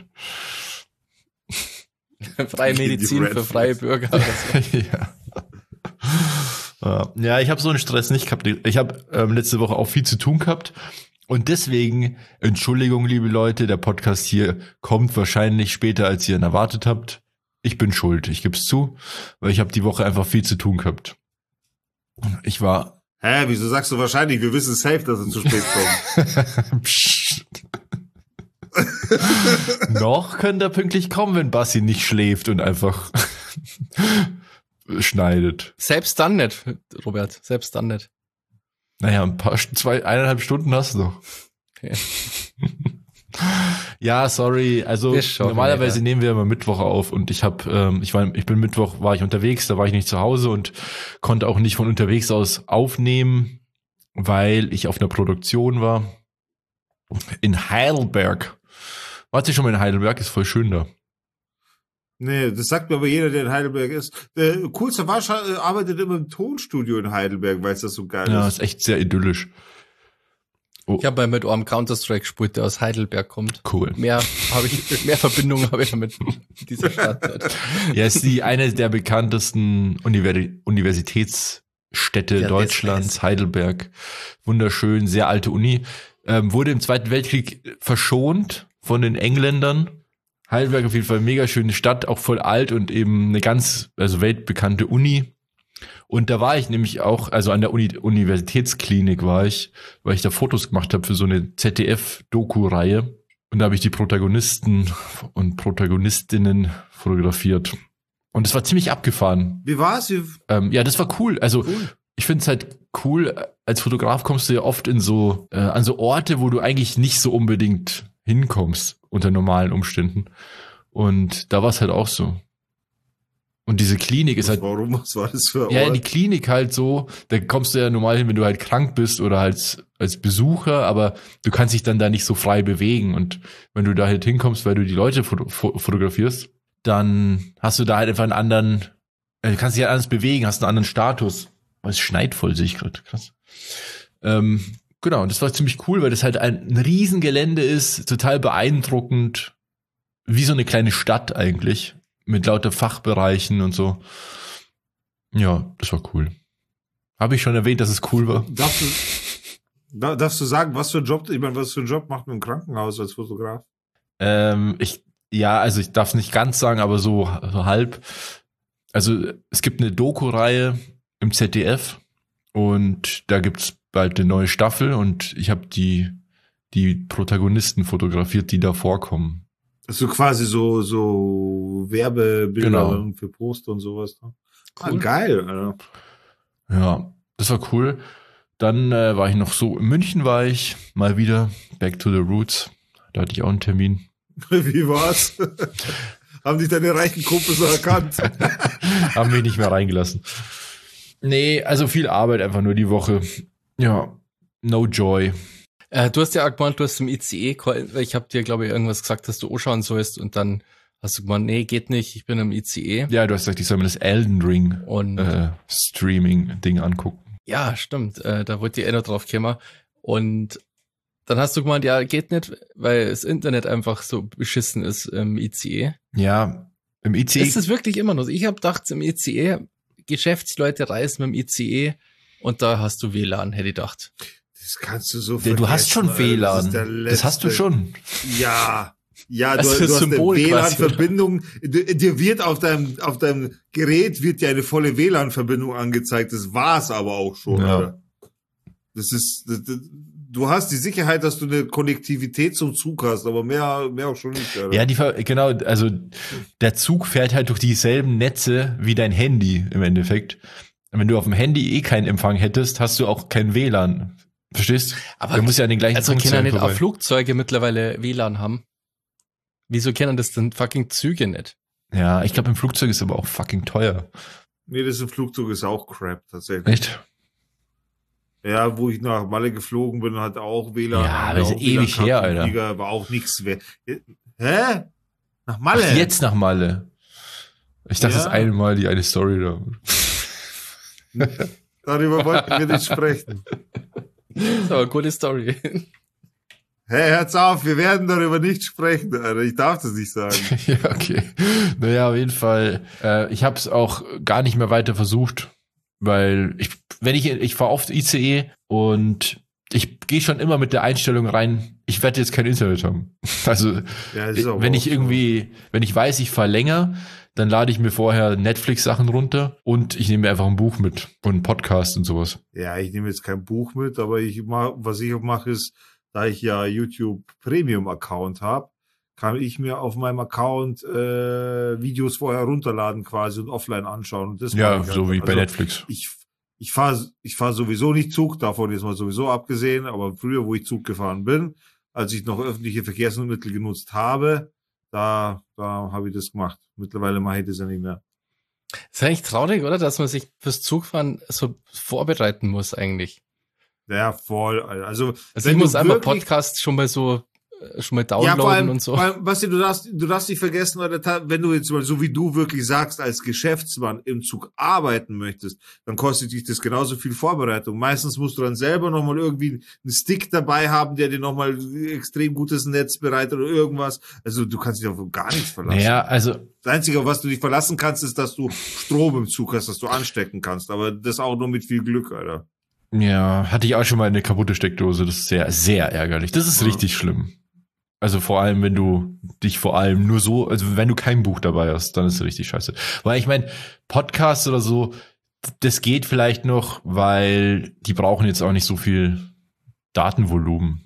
Freie Medizin für freie Bürger. ja. ja, ich habe so einen Stress nicht gehabt. Ich habe ähm, letzte Woche auch viel zu tun gehabt. Und deswegen, Entschuldigung, liebe Leute, der Podcast hier kommt wahrscheinlich später, als ihr ihn erwartet habt. Ich bin schuld, ich gebe es zu, weil ich habe die Woche einfach viel zu tun gehabt. Ich war... Hä, wieso sagst du wahrscheinlich? Wir wissen safe, dass es zu spät kommt. Psst. Noch könnt ihr pünktlich kommen, wenn Bassi nicht schläft und einfach schneidet. Selbst dann nicht, Robert, selbst dann nicht. Naja, ein paar, zwei, eineinhalb Stunden hast du noch. Okay. Ja, sorry, also normalerweise nehmen wir immer Mittwoch auf und ich habe, ähm, ich war, ich bin Mittwoch, war ich unterwegs, da war ich nicht zu Hause und konnte auch nicht von unterwegs aus aufnehmen, weil ich auf einer Produktion war in Heidelberg. Warte schon mal in Heidelberg, ist voll schön da. Nee, das sagt mir aber jeder, der in Heidelberg ist. Der coolste Warsch arbeitet immer im Tonstudio in Heidelberg, weil es das so geil ja, ist. Ja, ist echt sehr idyllisch. Ich habe ja mit einem Counter-Strike gespielt, der aus Heidelberg kommt. Cool. Mehr habe ich, mehr Verbindungen habe ich damit dieser Stadt. Ja, ist die eine der bekanntesten Univers- Universitätsstädte Ja, Deutschlands, das heißt- Heidelberg. Wunderschön, sehr alte Uni. Ähm, wurde im Zweiten Weltkrieg verschont von den Engländern. Heidelberg auf jeden Fall mega schöne Stadt, auch voll alt und eben eine ganz, also weltbekannte Uni. Und da war ich nämlich auch, also an der Uni, Universitätsklinik war ich, weil ich da Fotos gemacht habe für so eine Z D F-Doku-Reihe. Und da habe ich die Protagonisten und Protagonistinnen fotografiert. Und es war ziemlich abgefahren. Wie war's? Wie, Ähm, ja, das war cool. Also cool. ich finde es halt cool, als Fotograf kommst du ja oft in so, äh, an so Orte, wo du eigentlich nicht so unbedingt hinkommst unter normalen Umständen. Und da war es halt auch so. Und diese Klinik ist halt, Warum? Was war das für ein ja, Ort? die Klinik halt so, da kommst du ja normal hin, wenn du halt krank bist oder als, als Besucher, aber du kannst dich dann da nicht so frei bewegen. Und wenn du da halt hinkommst, weil du die Leute foto- fo- fotografierst, dann hast du da halt einfach einen anderen, äh, du kannst dich halt anders bewegen, hast einen anderen Status. Oh, es schneit voll, sehe ich gerade, krass. Ähm, genau, und das war ziemlich cool, weil das halt ein, ein Riesengelände ist, total beeindruckend, wie so eine kleine Stadt eigentlich, mit lauter Fachbereichen und so. Ja, das war cool. Habe ich schon erwähnt, dass es cool war? Darfst du, da, darfst du sagen, was für ein Job, ich meine, was für ein Job macht man im Krankenhaus als Fotograf? Ähm, ich, ja, also ich darf es nicht ganz sagen, aber so, so halb. Also es gibt eine Doku-Reihe im Z D F und da gibt's bald eine neue Staffel und ich habe die, die Protagonisten fotografiert, die da vorkommen. Also quasi so, so Werbebilder Genau. für Poster und sowas. Ne? Ah, Cool. geil, Alter. Ja, das war cool. Dann äh, war ich noch so, in München war ich, mal wieder, back to the roots. Da hatte ich auch einen Termin. Wie war's? Haben dich deine reichen Kumpels so erkannt? Haben mich nicht mehr reingelassen. Nee, also viel Arbeit einfach nur die Woche. Ja, no joy. Äh, du hast ja auch gemeint, du hast im I C E, gehalten, weil ich habe dir, glaube ich, irgendwas gesagt, dass du anschauen sollst und dann hast du gemeint, nee, geht nicht, ich bin im I C E. Ja, du hast gesagt, ich soll mir das Elden Ring Und äh, Streaming-Ding angucken. ja, stimmt, äh, da wollte ich eh noch drauf kommen. Und dann hast du gemeint, ja, geht nicht, weil das Internet einfach so beschissen ist im I C E. Ja, im I C E. Ist es wirklich immer noch so? Ich habe gedacht, im I C E, Geschäftsleute reisen mit dem I C E und da hast du W L A N, hätte ich gedacht. Das kannst du so Ja, du hast schon vergessen, Alter. Das ist der W L A N. Das hast du letzte- schon. Ja. Ja, du, Das ist du hast eine Symbol W L A quasi, N-Verbindung. Dir wird auf deinem, auf deinem Gerät wird dir eine volle W L A N-Verbindung angezeigt. Das war's aber auch schon. Ja. Alter. Das ist, das, das, du hast die Sicherheit, dass du eine Konnektivität zum Zug hast, aber mehr, mehr auch schon nicht. Alter. Ja, die Ver genau, also der Zug fährt halt durch dieselben Netze wie dein Handy im Endeffekt. Wenn du auf dem Handy eh keinen Empfang hättest, hast du auch kein W L A N. Verstehst? Aber du musst ja an den gleichen also Punkt können ja sein nicht vorbei. auch Flugzeuge mittlerweile W L A N haben? Wieso kennen das denn fucking Züge nicht? Ja, ich glaube, im Flugzeug ist aber auch fucking teuer. Nee, das im Flugzeug ist auch Crap, tatsächlich. Echt? Ja, wo ich nach Malle geflogen bin, hat auch W L A N. Ja, hat das ist auch ewig W L A N her, gehabt im Alter. Flieger, war auch nichts wert. Hä? Nach Malle? Ach, jetzt nach Malle. Ich dachte, Ja. das eine Mal die eine Story da. Darüber wollten wir nicht sprechen. Das ist aber eine gute Story. Hey, hört's auf, wir werden darüber nicht sprechen, Alter. Ich darf das nicht sagen. Ja, okay. Naja, auf jeden Fall. Äh, ich habe es auch gar nicht mehr weiter versucht, weil ich, wenn ich, ich fahre oft I C E und ich gehe schon immer mit der Einstellung rein, ich werde jetzt kein Internet haben. Also, Ja, das ist aber wenn auch ich so. irgendwie, wenn ich weiß, ich fahre länger, dann lade ich mir vorher Netflix-Sachen runter und ich nehme mir einfach ein Buch mit und einen Podcast und sowas. Ja, ich nehme jetzt kein Buch mit, aber ich mach, was ich auch mache, ist, da ich ja YouTube Premium Account habe, kann ich mir auf meinem Account äh, Videos vorher runterladen quasi und offline anschauen. Und das Ja, mache ich so einfach. wie bei Also, Netflix. Ich, ich fahre ich fahr sowieso nicht Zug, davon ist mal sowieso abgesehen, aber früher, wo ich Zug gefahren bin, als ich noch öffentliche Verkehrsmittel genutzt habe, da, da habe ich das gemacht. Mittlerweile mache ich das ja nicht mehr. Ist eigentlich traurig, oder? Dass man sich fürs Zugfahren so vorbereiten muss eigentlich. Ja, voll. Alter. Also, Also wenn ich muss du einmal wirklich- Podcasts schon mal so schon mal downloaden ja, vor allem, und so. Vor allem, Basti, du darfst, du darfst nicht vergessen, oder, wenn du jetzt mal so wie du wirklich sagst, als Geschäftsmann im Zug arbeiten möchtest, dann kostet dich das genauso viel Vorbereitung. Meistens musst du dann selber nochmal irgendwie einen Stick dabei haben, der dir nochmal extrem gutes Netz bereitet oder irgendwas. Also du kannst dich auf gar nichts verlassen. Naja, also Das Einzige, auf was du dich verlassen kannst, ist, dass du Strom im Zug hast, dass du anstecken kannst. Aber das auch nur mit viel Glück, Alter. ja, hatte ich auch schon mal eine kaputte Steckdose. Das ist sehr, sehr ärgerlich. Das ist Ja. richtig schlimm. Also vor allem, wenn du dich vor allem nur so, also wenn du kein Buch dabei hast, dann ist es richtig scheiße. Weil ich meine, Podcasts oder so, das geht vielleicht noch, weil die brauchen jetzt auch nicht so viel Datenvolumen.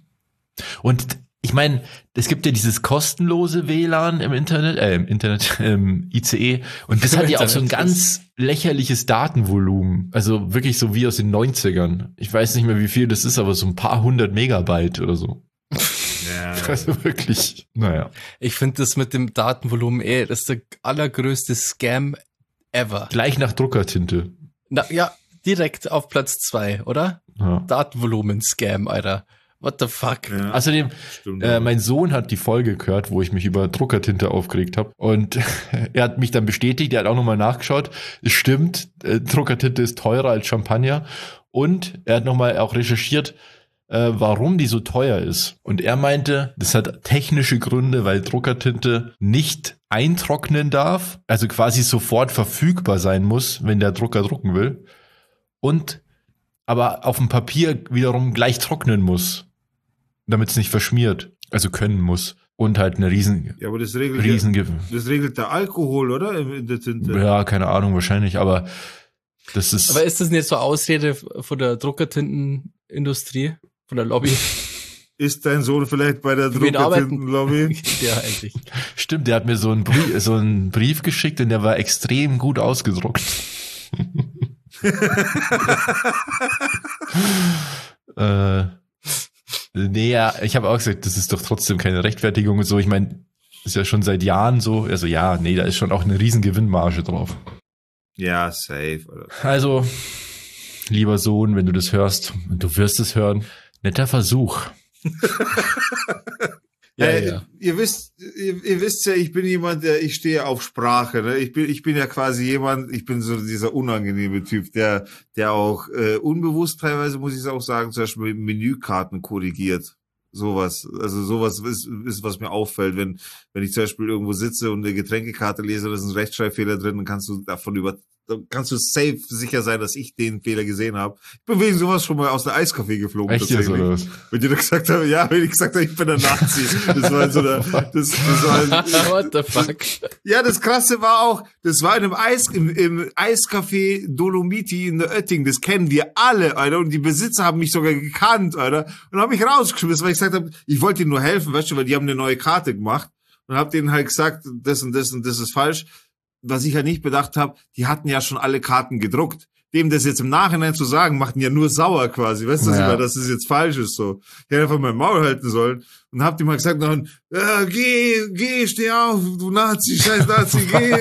Und ich meine, es gibt ja dieses kostenlose W L A N im Internet, äh, im Internet, im I C E, und das hat ja auch so ein ganz lächerliches Datenvolumen. Also wirklich so wie aus den neunzigern. Ich weiß nicht mehr, wie viel das ist, aber so ein paar hundert Megabyte oder so. Ja. Also wirklich, naja. Ich finde das mit dem Datenvolumen, ey, das ist der allergrößte Scam ever. Gleich nach Druckertinte. Na, ja, direkt auf Platz zwei, oder? Ja. Datenvolumen-Scam, Alter. What the fuck? Ja, Außerdem, stimmt. äh, mein Sohn hat die Folge gehört, wo ich mich über Druckertinte aufgeregt habe. Und er hat mich dann bestätigt, er hat auch nochmal nachgeschaut. Es stimmt, äh, Druckertinte ist teurer als Champagner. Und er hat nochmal auch recherchiert, äh, warum die so teuer ist. Und er meinte, das hat technische Gründe, weil Druckertinte nicht eintrocknen darf, also quasi sofort verfügbar sein muss, wenn der Drucker drucken will. Und aber auf dem Papier wiederum gleich trocknen muss, damit es nicht verschmiert, also können muss. Und halt eine riesen, Ja, aber das regelt, riesen ja, das regelt der Alkohol, oder? In der Tinte. ja, keine Ahnung, wahrscheinlich, aber das ist, Aber ist das nicht so Ausrede von der Druckertintenindustrie, von der Lobby? Ist dein Sohn vielleicht bei der Für wen arbeiten? Druckertintenlobby? Ja, eigentlich. stimmt, der hat mir so einen Brief, so einen Brief geschickt und der war extrem gut ausgedruckt. äh, nee, ja, ich habe auch gesagt, das ist doch trotzdem keine Rechtfertigung und so. Ich meine, ist ja schon seit Jahren so. Also ja, nee, da ist schon auch eine riesen Gewinnmarge drauf. Ja, safe. Oder? Also, lieber Sohn, wenn du das hörst, und du wirst es hören, netter Versuch. Ja, äh, ja. Ihr wisst, ihr, ihr wisst ja, ich bin jemand, der, ich stehe auf Sprache. Ne? Ich bin, ich bin ja quasi jemand, ich bin so dieser unangenehme Typ, der, der auch äh, unbewusst teilweise, muss ich auch sagen, zum Beispiel Menükarten korrigiert. Sowas, also sowas ist, ist, was mir auffällt, wenn, wenn ich zum Beispiel irgendwo sitze und eine Getränkekarte lese, da ist ein Rechtschreibfehler drin, dann kannst du davon über, dann kannst du safe sicher sein, dass ich den Fehler gesehen habe. Ich bin wegen sowas schon mal aus der Eiskaffee geflogen. Echt jetzt, oder was? Wenn die da gesagt haben, ja, wenn ich gesagt habe, ich bin ein Nazi. Das war in so einer, das, das war in, What the fuck? ja, das Krasse war auch, das war in einem Eis, im, im Eiscafé Dolomiti in der Oetting, das kennen wir alle, Alter, und die Besitzer haben mich sogar gekannt, Alter, und haben mich rausgeschmissen, weil ich gesagt habe, ich wollte ihnen nur helfen, weißt du, weil die haben eine neue Karte gemacht und hab denen halt gesagt, das und das und das ist falsch. Was ich halt nicht bedacht habe, die hatten ja schon alle Karten gedruckt. Dem das jetzt im Nachhinein zu sagen, macht ihn ja nur sauer quasi. Weißt du, Ja. dass es jetzt falsch ist so. Ich hätte einfach mein Maul halten sollen und hab ihm mal gesagt, dann, äh, geh, geh, steh auf, du Nazi, scheiß Nazi, geh.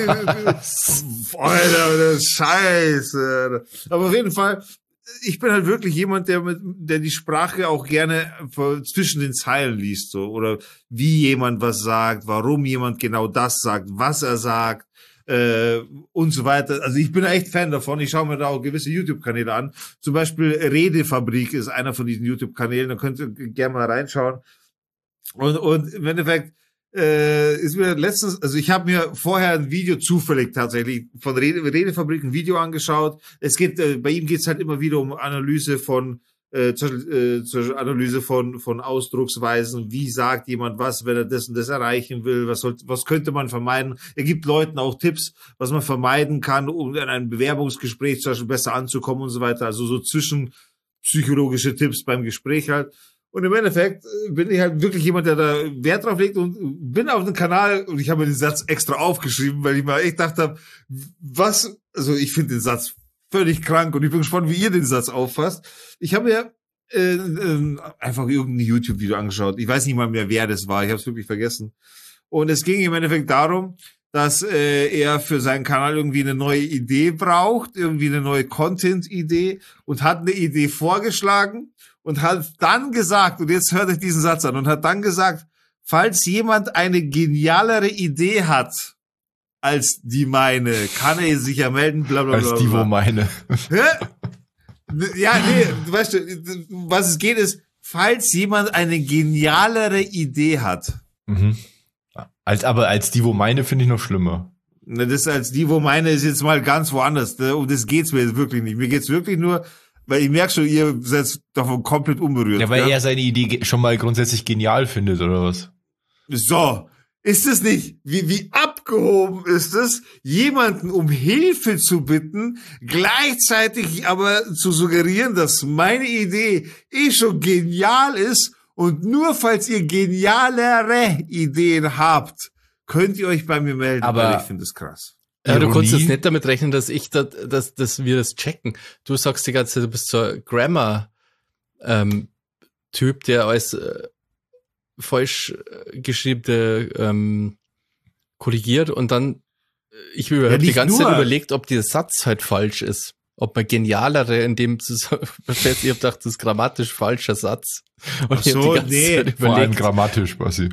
Alter, das ist scheiße. Alter. Aber auf jeden Fall, ich bin halt wirklich jemand, der mit, der die Sprache auch gerne zwischen den Zeilen liest, so. Oder wie jemand was sagt, warum jemand genau das sagt, was er sagt. Äh, und so weiter. Also ich bin echt Fan davon. Ich schaue mir da auch gewisse YouTube-Kanäle an. Zum Beispiel Redefabrik ist einer von diesen YouTube-Kanälen. Da könnt ihr gerne mal reinschauen. Und, und im Endeffekt äh, ist mir letztens, also ich habe mir vorher ein Video zufällig tatsächlich von Rede, Redefabrik ein Video angeschaut. Es geht, äh, bei ihm geht's halt immer wieder um Analyse von Äh, zur, äh, zur Analyse von von Ausdrucksweisen, wie sagt jemand was, wenn er das und das erreichen will, was soll, was könnte man vermeiden. Er gibt Leuten auch Tipps, was man vermeiden kann, um in einem Bewerbungsgespräch zum Beispiel besser anzukommen und so weiter. Also so zwischenpsychologische Tipps beim Gespräch halt. Und im Endeffekt bin ich halt wirklich jemand, der da Wert drauf legt und bin auf dem Kanal und ich habe mir den Satz extra aufgeschrieben, weil ich mal echt dachte, was, also ich finde den Satz völlig krank und ich bin gespannt, wie ihr den Satz auffasst. Ich habe mir äh, äh, einfach irgendein YouTube-Video angeschaut. Ich weiß nicht mal mehr, wer das war. Ich habe es wirklich vergessen. Und es ging im Endeffekt darum, dass äh, er für seinen Kanal irgendwie eine neue Idee braucht, irgendwie eine neue Content-Idee und hat eine Idee vorgeschlagen und hat dann gesagt, und jetzt hört euch diesen Satz an, und hat dann gesagt, falls jemand eine genialere Idee hat als die meine, kann er sich ja melden, bla bla bla. Als die, wo meine. Hä? Ja, nee, du weißt, was es geht ist, falls jemand eine genialere Idee hat. Mhm. Als, aber als die, wo meine, finde ich noch schlimmer. Das ist als die, wo meine ist jetzt mal ganz woanders. Um das geht's mir jetzt wirklich nicht. Mir geht's wirklich nur, weil ich merke schon, ihr seid davon komplett unberührt. Ja, weil ja? er seine Idee schon mal grundsätzlich genial findet, oder was? So, ist es nicht, wie, wie abgehoben ist es, jemanden um Hilfe zu bitten, gleichzeitig aber zu suggerieren, dass meine Idee eh schon genial ist und nur falls ihr genialere Ideen habt, könnt ihr euch bei mir melden, Aber weil ich finde das krass. Ja, du Ironie. konntest jetzt nicht damit rechnen, dass ich das, dass, dass wir das checken. Du sagst die ganze Zeit, du bist so ein Grammar ähm, Typ, der als äh, falsch geschriebene ähm, korrigiert und dann äh, ich habe Ja, die nicht ganze nur. Zeit überlegt, ob der Satz halt falsch ist. Ob man genialere in dem Zusammenhang, ich habe gedacht, das ist grammatisch falscher Satz. Und Ach ich habe so, die ganze nee. Zeit Vor allem überlegt, grammatisch, Basi.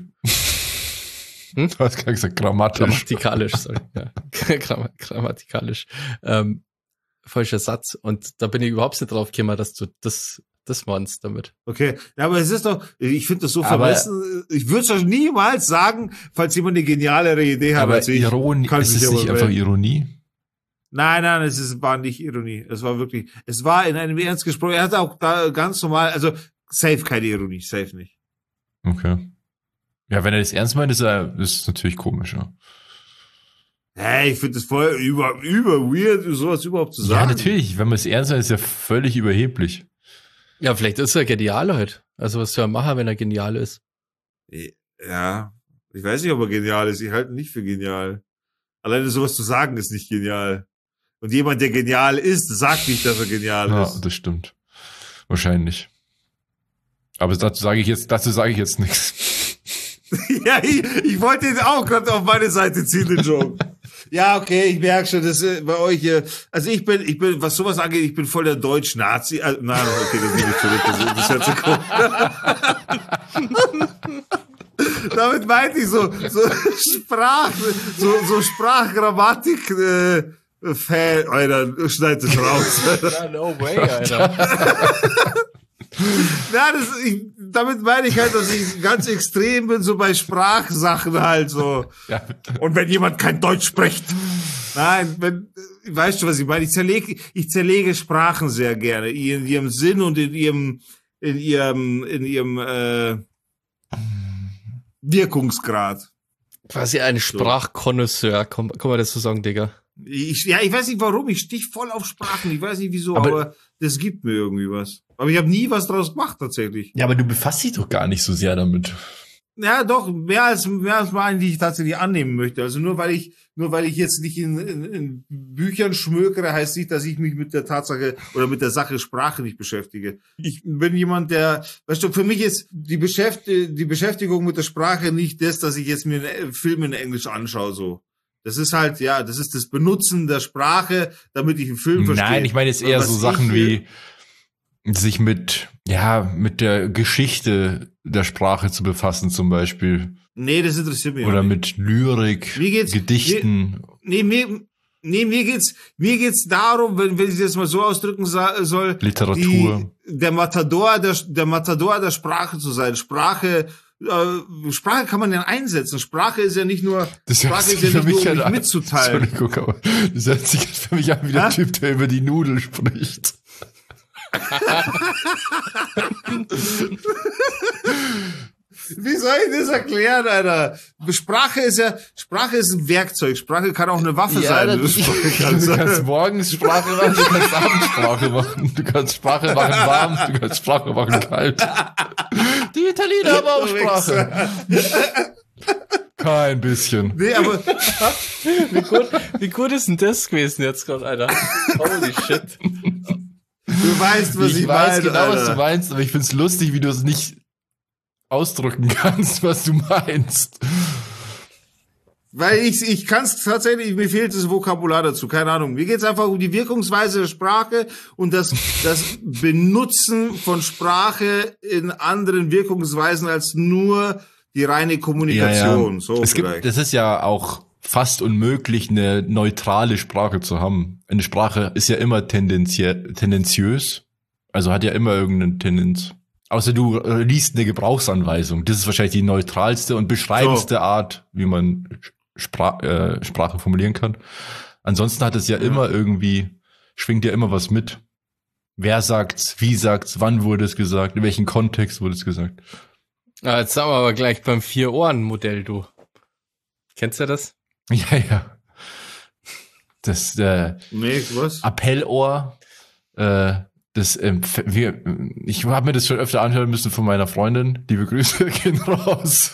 Hm? Du hast gerade gesagt grammatisch. grammatikalisch, sorry, ja. Gramm- grammatikalisch, ähm, falscher Satz. Und da bin ich überhaupt nicht drauf gekommen, dass du das, das meinst damit. Okay, ja, aber es ist doch, ich finde das so Aber- vermessen. Ich würde es doch niemals sagen, falls jemand eine genialere Idee hat Aber als ich. Ironie, kann ist sich es aber nicht einfach melden. Ironie? Nein, nein, es ist, war nicht Ironie. Es war wirklich, es war in einem Ernst gesprochen. Er hat auch da ganz normal, also safe keine Ironie, safe nicht. Okay. Ja, wenn er das ernst meint, ist er, ist natürlich komisch, ja. Hey, ich finde das voll über, über weird, sowas überhaupt zu sagen. Ja, natürlich. Wenn man es ernst meint, ist er völlig überheblich. Ja, vielleicht ist er genial halt. Also was soll er machen, wenn er genial ist? Ja, ich weiß nicht, ob er genial ist. Ich halte ihn nicht für genial. Alleine sowas zu sagen ist nicht genial. Und jemand, der genial ist, sagt nicht, dass er genial Ja, ist. das stimmt. Wahrscheinlich. Aber dazu sage ich jetzt, dazu sage ich jetzt nichts. Ja, ich, ich wollte ihn auch gerade auf meine Seite ziehen, den Joke. Ja, okay, ich merke schon, dass äh, bei euch hier, also ich bin, ich bin, was sowas angeht, ich bin voll der Deutsch-Nazi. Also, nein, okay, das nehme ich zurück, das, das hört sich komisch. Damit meinte ich so, so Sprach, so, so Sprachgrammatik, äh, Fan, Alter, schneid das raus. Ja, no way, Alter. Na, das, ich, damit meine ich halt, dass ich ganz extrem bin, so bei Sprachsachen halt so. Ja. Und wenn jemand kein Deutsch spricht. Nein, wenn, weißt du, was ich meine? Ich zerlege, ich zerlege Sprachen sehr gerne. In ihrem Sinn und in ihrem, in ihrem, in ihrem, äh, Wirkungsgrad. Quasi ein Sprachkonnoisseur, kann, kann man das so sagen, Digga? Ich, ja, ich weiß nicht warum, ich stich voll auf Sprachen, ich weiß nicht wieso, Aber- aber, das gibt mir irgendwie was. Aber ich habe nie was draus gemacht, tatsächlich. Ja, aber du befasst dich doch gar nicht so sehr damit. Ja, doch, mehr als, mehr als mal, die ich tatsächlich annehmen möchte. Also nur weil ich, nur weil ich jetzt nicht in, in, in Büchern schmökere, heißt nicht, dass ich mich mit der Tatsache oder mit der Sache Sprache nicht beschäftige. Ich bin jemand, der, weißt du, für mich ist die Beschäftigung, die Beschäftigung mit der Sprache nicht das, dass ich jetzt mir einen Film in Englisch anschaue, so. Das ist halt, ja, das ist das Benutzen der Sprache, damit ich einen Film verstehe. Nein, ich meine jetzt eher Was so ich Sachen will- wie sich mit, ja, mit der Geschichte der Sprache zu befassen zum Beispiel. Nee, das interessiert mich Oder auch nicht. mit Lyrik, Mir geht's- Gedichten. Nee, mir, nee, mir geht's, mir geht's darum, wenn, wenn ich das mal so ausdrücken sa- soll, Literatur. Die, der Matador, der, der Matador der Sprache zu sein. Sprache, äh, Sprache kann man ja einsetzen. Sprache ist ja nicht nur, Das hört Sprache sich ist ja für nicht nur, mich um an- mich mitzuteilen. Entschuldigung, aber das hört sich jetzt für mich an wie der Hä? Typ, der über die Nudel spricht. Wie soll ich das erklären, Alter? Sprache ist ja, Sprache ist ein Werkzeug. Sprache kann auch eine Waffe sein. wenn du Sprache kannst. Du kannst morgens Sprache machen, du kannst Abendsprache machen, du kannst Sprache machen warm, du kannst Sprache machen kalt. Die Italiener haben auch Sprache. Kein bisschen. Nee, aber, Wie gut, wie gut ist denn das gewesen jetzt gerade, Alter? Holy shit. du weißt, was ich, Ich weiß meine, genau, Alter. was du meinst, aber ich find's lustig, wie du es nicht ausdrücken kannst, was du meinst. Weil ich, ich kann es tatsächlich, mir fehlt das Vokabular dazu, keine Ahnung. Mir geht's einfach um die Wirkungsweise der Sprache und das, das Benutzen von Sprache in anderen Wirkungsweisen als nur die reine Kommunikation. Ja, ja. So es vielleicht. gibt, das ist ja auch fast unmöglich, eine neutrale Sprache zu haben. Eine Sprache ist ja immer tendenzie- tendenziös, also hat ja immer irgendeine Tendenz. Außer du äh, liest eine Gebrauchsanweisung. Das ist wahrscheinlich die neutralste und beschreibendste so. Art, wie man Spra- äh, Sprache formulieren kann. Ansonsten hat es ja, ja immer irgendwie, schwingt ja immer was mit. Wer sagt's, wie sagt's, wann wurde es gesagt, in welchem Kontext wurde es gesagt. Ah, jetzt sind wir aber gleich beim Vier-Ohren-Modell, du. Kennst du das? Ja, ja. Das äh, nee, was? Appellohr, äh, das, ähm, wir, ich habe mir das schon öfter anhören müssen von meiner Freundin. Liebe Grüße gehen raus.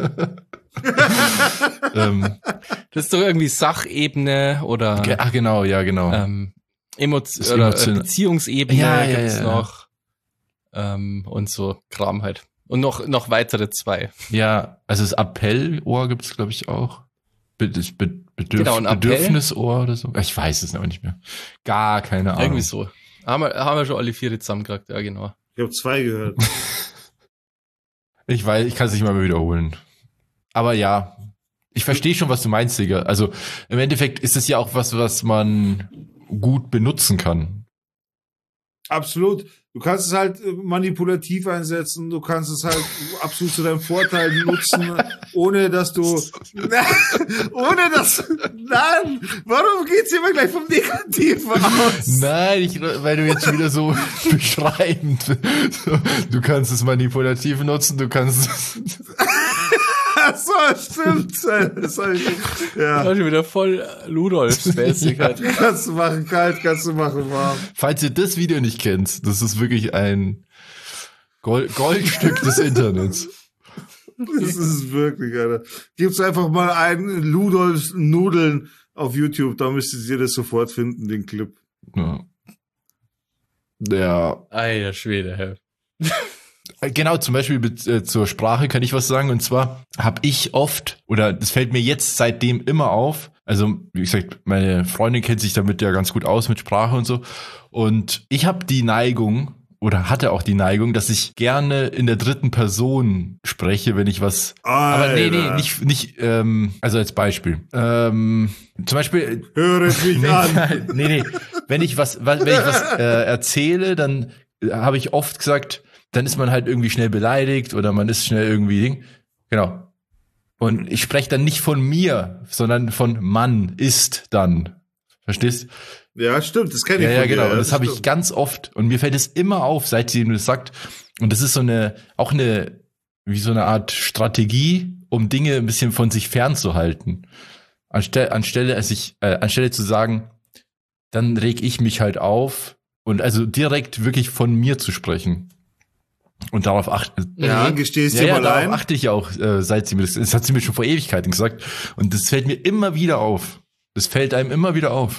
ähm, das ist doch irgendwie Sachebene oder. Ge- ach genau, ja genau. Ähm, Emotion oder Emotion- Beziehungsebene Ja, ja, gibt's ja. noch ähm, und so Kram halt. Und noch noch weitere zwei. Ja, also das Appellohr gibt's glaube ich auch. Be- das Be- Bedürf- Genau, ein Appell. Bedürfnisohr oder so. Ich weiß es noch nicht mehr. Gar keine Ahnung. Irgendwie so. Haben wir, haben wir schon alle vier zusammengekriegt, ja genau. Ich habe zwei gehört. Ich weiß, ich kann es nicht mal mehr wiederholen. Aber ja, ich verstehe schon, was du meinst, Digga. Also im Endeffekt ist es ja auch was, was man gut benutzen kann. Absolut. Du kannst es halt manipulativ einsetzen, du kannst es halt absolut zu deinem Vorteil nutzen, ohne dass du, ohne dass, nein, warum geht's immer gleich vom Negativen aus? Nein, ich, weil du jetzt wieder so beschreibend, so, du kannst es manipulativ nutzen, du kannst es... So, stimmt. Das hab ich, ja. Das war schon wieder voll Ludolfs-mäßig halt. Kannst du machen kalt, kannst du machen warm. Falls ihr das Video nicht kennt, das ist wirklich ein Gold, Goldstück des Internets. Das ist wirklich, Alter. Gibt's einfach mal einen Ludolfs Nudeln auf YouTube, da müsstet ihr das sofort finden, den Clip. Ja. Ja. Alter Schwede, hä. Genau, zum Beispiel mit, äh, zur Sprache kann ich was sagen. Und zwar habe ich oft, oder das fällt mir jetzt seitdem immer auf, also wie gesagt, meine Freundin kennt sich damit ja ganz gut aus mit Sprache und so. Und ich habe die Neigung, oder hatte auch die Neigung, dass ich gerne in der dritten Person spreche, wenn ich was... Alter. Aber nee, nee, nicht, nicht ähm, also als Beispiel. Ähm, zum Beispiel... Höret mich nee, an. nee, nee. Wenn ich was, was wenn ich was äh, erzähle, dann äh, habe ich oft gesagt... Dann ist man halt irgendwie schnell beleidigt oder man ist schnell irgendwie Ding. Genau. Und ich spreche dann nicht von mir, sondern von Mann ist dann. Verstehst? Ja, stimmt, das kenne ich Ja, von ja, genau. dir. Und das habe ich ganz oft. Und mir fällt es immer auf, seit sie mir das sagt. Und das ist so eine, auch eine, wie so eine Art Strategie, um Dinge ein bisschen von sich fernzuhalten. Anstelle, anstelle, als ich, äh, anstelle zu sagen, dann reg ich mich halt auf und also direkt wirklich von mir zu sprechen. Und darauf achte, Ja, gestehst ja, dir ja, mal darauf ein. achte ich auch, äh, seit sie mir das, das hat sie mir schon vor Ewigkeiten gesagt. Und das fällt mir immer wieder auf. Das fällt einem immer wieder auf.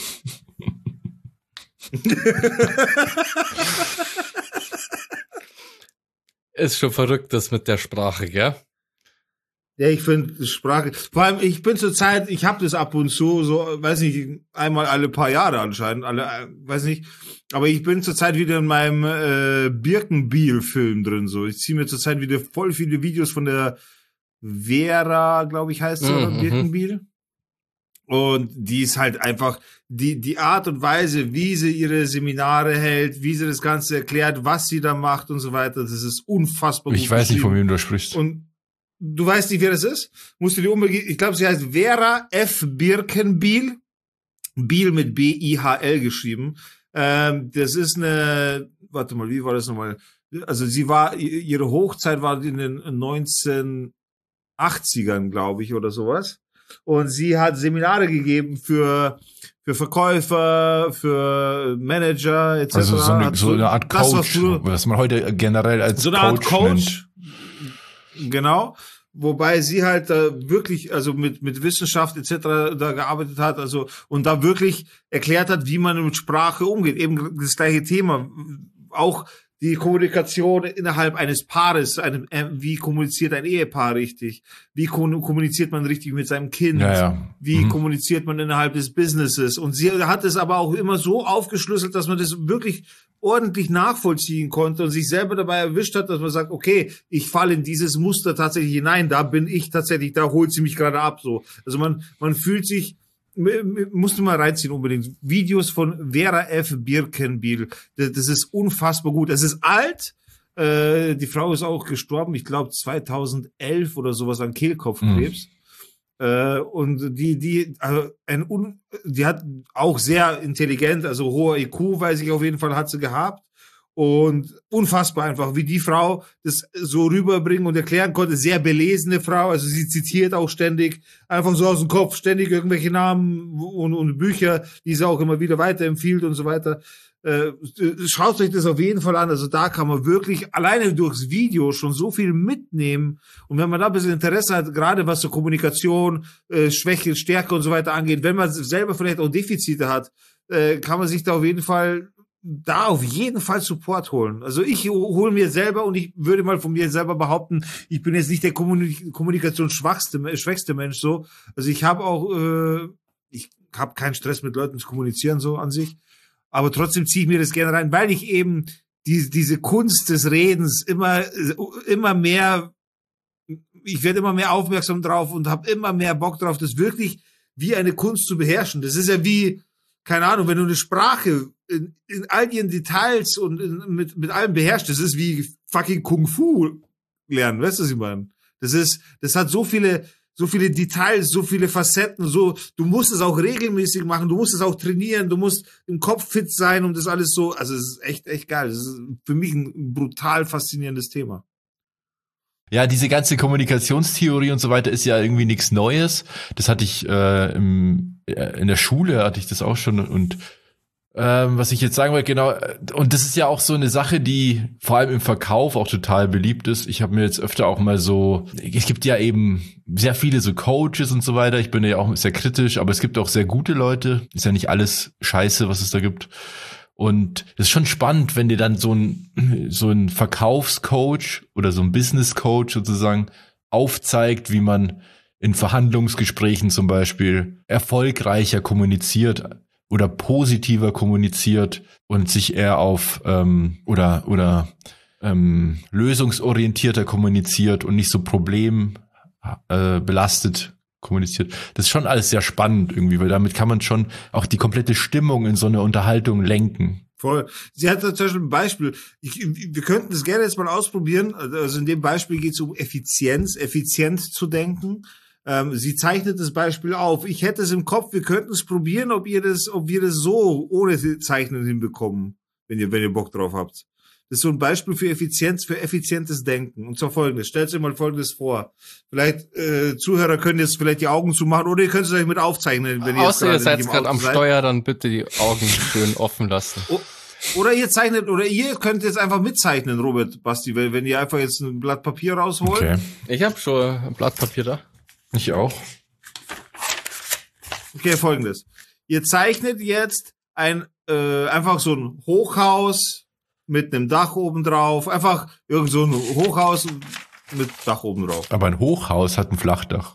Ist schon verrückt, das mit der Sprache, gell? Ja, ich finde Sprache, vor allem ich bin zur Zeit, ich habe das ab und zu, so, weiß nicht, einmal alle paar Jahre anscheinend, alle, äh, weiß nicht, aber ich bin zur Zeit wieder in meinem äh, Birkenbiel-Film drin, so. Ich ziehe mir zur Zeit wieder voll viele Videos von der Vera, glaube ich, heißt sie, oder Mhm. Birkenbiel. Und die ist halt einfach, die, die Art und Weise, wie sie ihre Seminare hält, wie sie das Ganze erklärt, was sie da macht und so weiter, das ist unfassbar gut Ich weiß nicht, von geschrieben. wem du sprichst. Und du weißt nicht, wer das ist? Musst du dir unbedingt, ich glaube, sie heißt Vera F. Birkenbiel. Biel mit B I H L geschrieben. Ähm, das ist eine, warte mal, wie war das nochmal? Also sie war, ihre Hochzeit war in den neunzehnhundertachtzigern, glaube ich, oder sowas. Und sie hat Seminare gegeben für, für Verkäufer, für Manager, et cetera. Also so eine, Hat so eine Art das, was Coach, du- was man heute generell als so eine Coach, Art Coach. nennt. Genau. Wobei sie halt äh, wirklich, also mit mit Wissenschaft et cetera da gearbeitet hat, also und da wirklich erklärt hat, wie man mit Sprache umgeht. Eben das gleiche Thema. Auch die Kommunikation innerhalb eines Paares, einem, äh, wie kommuniziert ein Ehepaar richtig, wie kom- kommuniziert man richtig mit seinem Kind, Ja, ja. wie Mhm. kommuniziert man innerhalb des Businesses. Und sie hat es aber auch immer so aufgeschlüsselt, dass man das wirklich ordentlich nachvollziehen konnte und sich selber dabei erwischt hat, dass man sagt, okay, ich falle in dieses Muster tatsächlich hinein, da bin ich tatsächlich, da holt sie mich gerade ab, so. Also man, man fühlt sich, musst du mal reinziehen unbedingt. Videos von Vera F. Birkenbiel. Das, das ist unfassbar gut. Es ist alt. Äh, die Frau ist auch gestorben, ich glaube zweitausendelf oder sowas an Kehlkopfkrebs. Mhm. Äh, und die, die, also ein un, die hat auch sehr intelligent, also hoher I Q, weiß ich auf jeden Fall, hat sie gehabt. Und unfassbar einfach, wie die Frau das so rüberbringen und erklären konnte. Sehr belesene Frau, also sie zitiert auch ständig, einfach so aus dem Kopf, ständig irgendwelche Namen und, und Bücher, die sie auch immer wieder weiterempfiehlt und so weiter. Äh, schaut euch das auf jeden Fall an. Also da kann man wirklich alleine durchs Video schon so viel mitnehmen. Und wenn man da ein bisschen Interesse hat, gerade was so Kommunikation, äh, Schwäche, Stärke und so weiter angeht, wenn man selber vielleicht auch Defizite hat, äh, kann man sich da auf jeden Fall da auf jeden Fall Support holen. Also ich hole mir selber und ich würde mal von mir selber behaupten, ich bin jetzt nicht der Kommunik- kommunikationsschwachste, schwächste Mensch so. Also ich habe auch, äh, ich habe keinen Stress mit Leuten zu kommunizieren so an sich, aber trotzdem ziehe ich mir das gerne rein, weil ich eben die, diese Kunst des Redens immer, immer mehr, ich werde immer mehr aufmerksam drauf und habe immer mehr Bock drauf, das wirklich wie eine Kunst zu beherrschen. Das ist ja wie, keine Ahnung, wenn du eine Sprache in, in all ihren Details und in, mit, mit allem beherrscht, das ist wie fucking Kung Fu lernen, weißt du, was ich meine? Das ist, das hat so viele, so viele Details, so viele Facetten, so, du musst es auch regelmäßig machen, du musst es auch trainieren, du musst im Kopf fit sein, um das alles so, also es ist echt, echt geil. Das ist für mich ein brutal faszinierendes Thema. Ja, diese ganze Kommunikationstheorie und so weiter ist ja irgendwie nichts Neues. Das hatte ich äh, im, äh, in der Schule, hatte ich das auch schon. Und ähm, was ich jetzt sagen wollte, genau, und das ist ja auch so eine Sache, die vor allem im Verkauf auch total beliebt ist. Ich habe mir jetzt öfter auch mal so, es gibt ja eben sehr viele so Coaches und so weiter. Ich bin ja auch sehr kritisch, aber es gibt auch sehr gute Leute. Ist ja nicht alles Scheiße, was es da gibt. Und das ist schon spannend, wenn dir dann so ein, so ein Verkaufscoach oder so ein Business-Coach sozusagen aufzeigt, wie man in Verhandlungsgesprächen zum Beispiel erfolgreicher kommuniziert oder positiver kommuniziert und sich eher auf ähm, oder oder ähm, lösungsorientierter kommuniziert und nicht so problembelastet äh, kommuniziert. Das ist schon alles sehr spannend irgendwie, weil damit kann man schon auch die komplette Stimmung in so eine Unterhaltung lenken. Voll. Sie hat zum Beispiel ein Beispiel. Ich, wir könnten das gerne jetzt mal ausprobieren. Also in dem Beispiel geht es um Effizienz, effizient zu denken. Ähm, sie zeichnet das Beispiel auf. Ich hätte es im Kopf. Wir könnten es probieren, ob ihr das, ob wir das so ohne Zeichnen hinbekommen, wenn ihr, wenn ihr Bock drauf habt. Das ist so ein Beispiel für Effizienz, für effizientes Denken. Und zwar folgendes. Stellt euch mal Folgendes vor. Vielleicht, äh, Zuhörer können jetzt vielleicht die Augen zumachen oder ihr könnt es euch mit aufzeichnen. Wenn ihr Außer ihr jetzt seid gerade gerade am seid. Steuer, dann bitte die Augen schön offen lassen. O- Oder ihr zeichnet, oder ihr könnt jetzt einfach mitzeichnen, Robert, Basti, wenn wenn ihr einfach jetzt ein Blatt Papier rausholt. Okay. Ich habe schon ein Blatt Papier da. Ich auch. Okay, folgendes. Ihr zeichnet jetzt ein, äh, einfach so ein Hochhaus mit einem Dach oben drauf. Einfach irgend so ein Hochhaus mit Dach oben drauf. Aber ein Hochhaus hat ein Flachdach.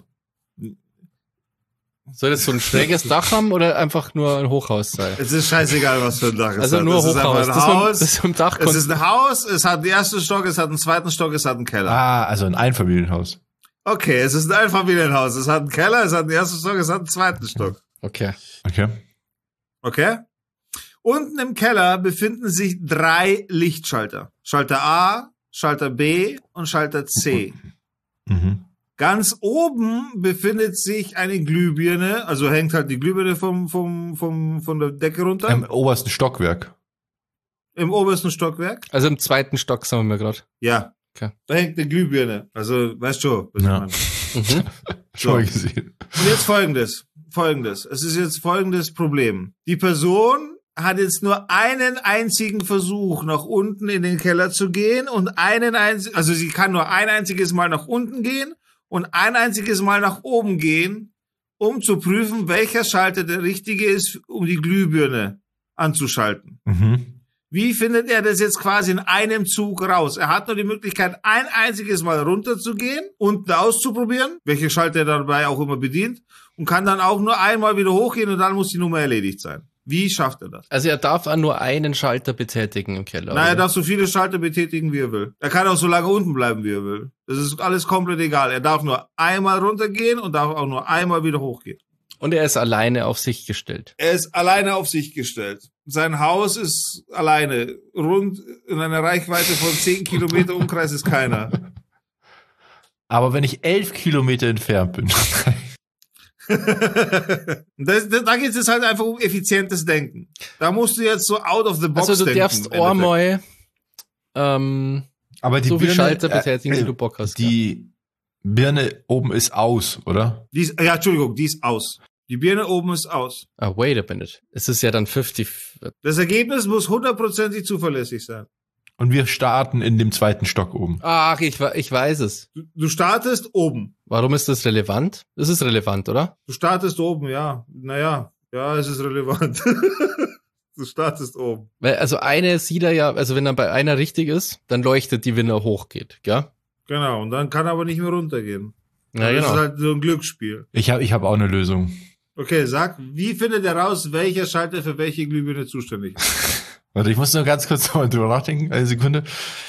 Soll das so ein schräges Dach haben oder einfach nur ein Hochhaus sein? Es ist scheißegal, was für ein Dach es Also hat. nur es ist Hochhaus. einfach Das ein mit, Haus. das mit dem Dach Es ist ein Haus, es hat einen ersten Stock, es hat einen zweiten Stock, es hat einen Keller. Ah, also ein Einfamilienhaus. Okay, es ist ein Einfamilienhaus. Es hat einen Keller, es hat einen ersten Stock, es hat einen zweiten Stock. Okay. Okay. Okay? Unten im Keller befinden sich drei Lichtschalter. Schalter A, Schalter B und Schalter C. Mhm. Ganz oben befindet sich eine Glühbirne, also hängt halt die Glühbirne vom, vom, vom, von der Decke runter. Im obersten Stockwerk. Im obersten Stockwerk. Also im zweiten Stock sind wir gerade. Ja. Okay. Da hängt eine Glühbirne. Also, weißt du, was Ja. ich meine. Mhm. Schon So. mal gesehen. Und jetzt folgendes. Folgendes. Es ist jetzt folgendes Problem. Die Person hat jetzt nur einen einzigen Versuch, nach unten in den Keller zu gehen und einen einzigen, also sie kann nur ein einziges Mal nach unten gehen und ein einziges Mal nach oben gehen, um zu prüfen, welcher Schalter der richtige ist, um die Glühbirne anzuschalten. Mhm. Wie findet er das jetzt quasi in einem Zug raus? Er hat nur die Möglichkeit, ein einziges Mal runterzugehen, unten auszuprobieren, welche Schalter er dabei auch immer bedient, und kann dann auch nur einmal wieder hochgehen und dann muss die Nummer erledigt sein. Wie schafft er das? Also er darf auch nur einen Schalter betätigen im Keller. Na, er oder? darf so viele Schalter betätigen, wie er will. Er kann auch so lange unten bleiben, wie er will. Das ist alles komplett egal. Er darf nur einmal runtergehen und darf auch nur einmal wieder hochgehen. Und er ist alleine auf sich gestellt. Er ist alleine auf sich gestellt. Sein Haus ist alleine. Rund in einer Reichweite von zehn Kilometer Umkreis ist keiner. Aber wenn ich elf Kilometer entfernt bin. das, das, da geht es halt einfach um effizientes Denken. Da musst du jetzt so out of the box denken. Also du darfst einmal ähm, Aber die so viel Birne, Schalter betätigen, äh, wie du Bock hast. Die Birne oben ist aus, oder? Die ist, ja, Entschuldigung, die ist aus. Die Birne oben ist aus. Ah, wait a minute. Es ist ja dann fünfzig. Das Ergebnis muss hundertprozentig zuverlässig sein. Und wir starten in dem zweiten Stock oben. Ach, ich, ich weiß es. Du, du startest oben. Warum ist das relevant? Das ist relevant, oder? Du startest oben, ja. Naja, ja, es ist relevant. Du startest oben. Weil, also eine sieht er ja, also wenn er bei einer richtig ist, dann leuchtet die, wenn er hochgeht, gell? Genau, und dann kann er aber nicht mehr runtergehen. Ja, das genau. ist halt so ein Glücksspiel. Ich habe ich hab auch eine Lösung. Okay, sag, wie findet er raus, welcher Schalter für welche Glühbirne zuständig ist? Warte, ich muss nur ganz kurz mal drüber nachdenken. Eine Sekunde.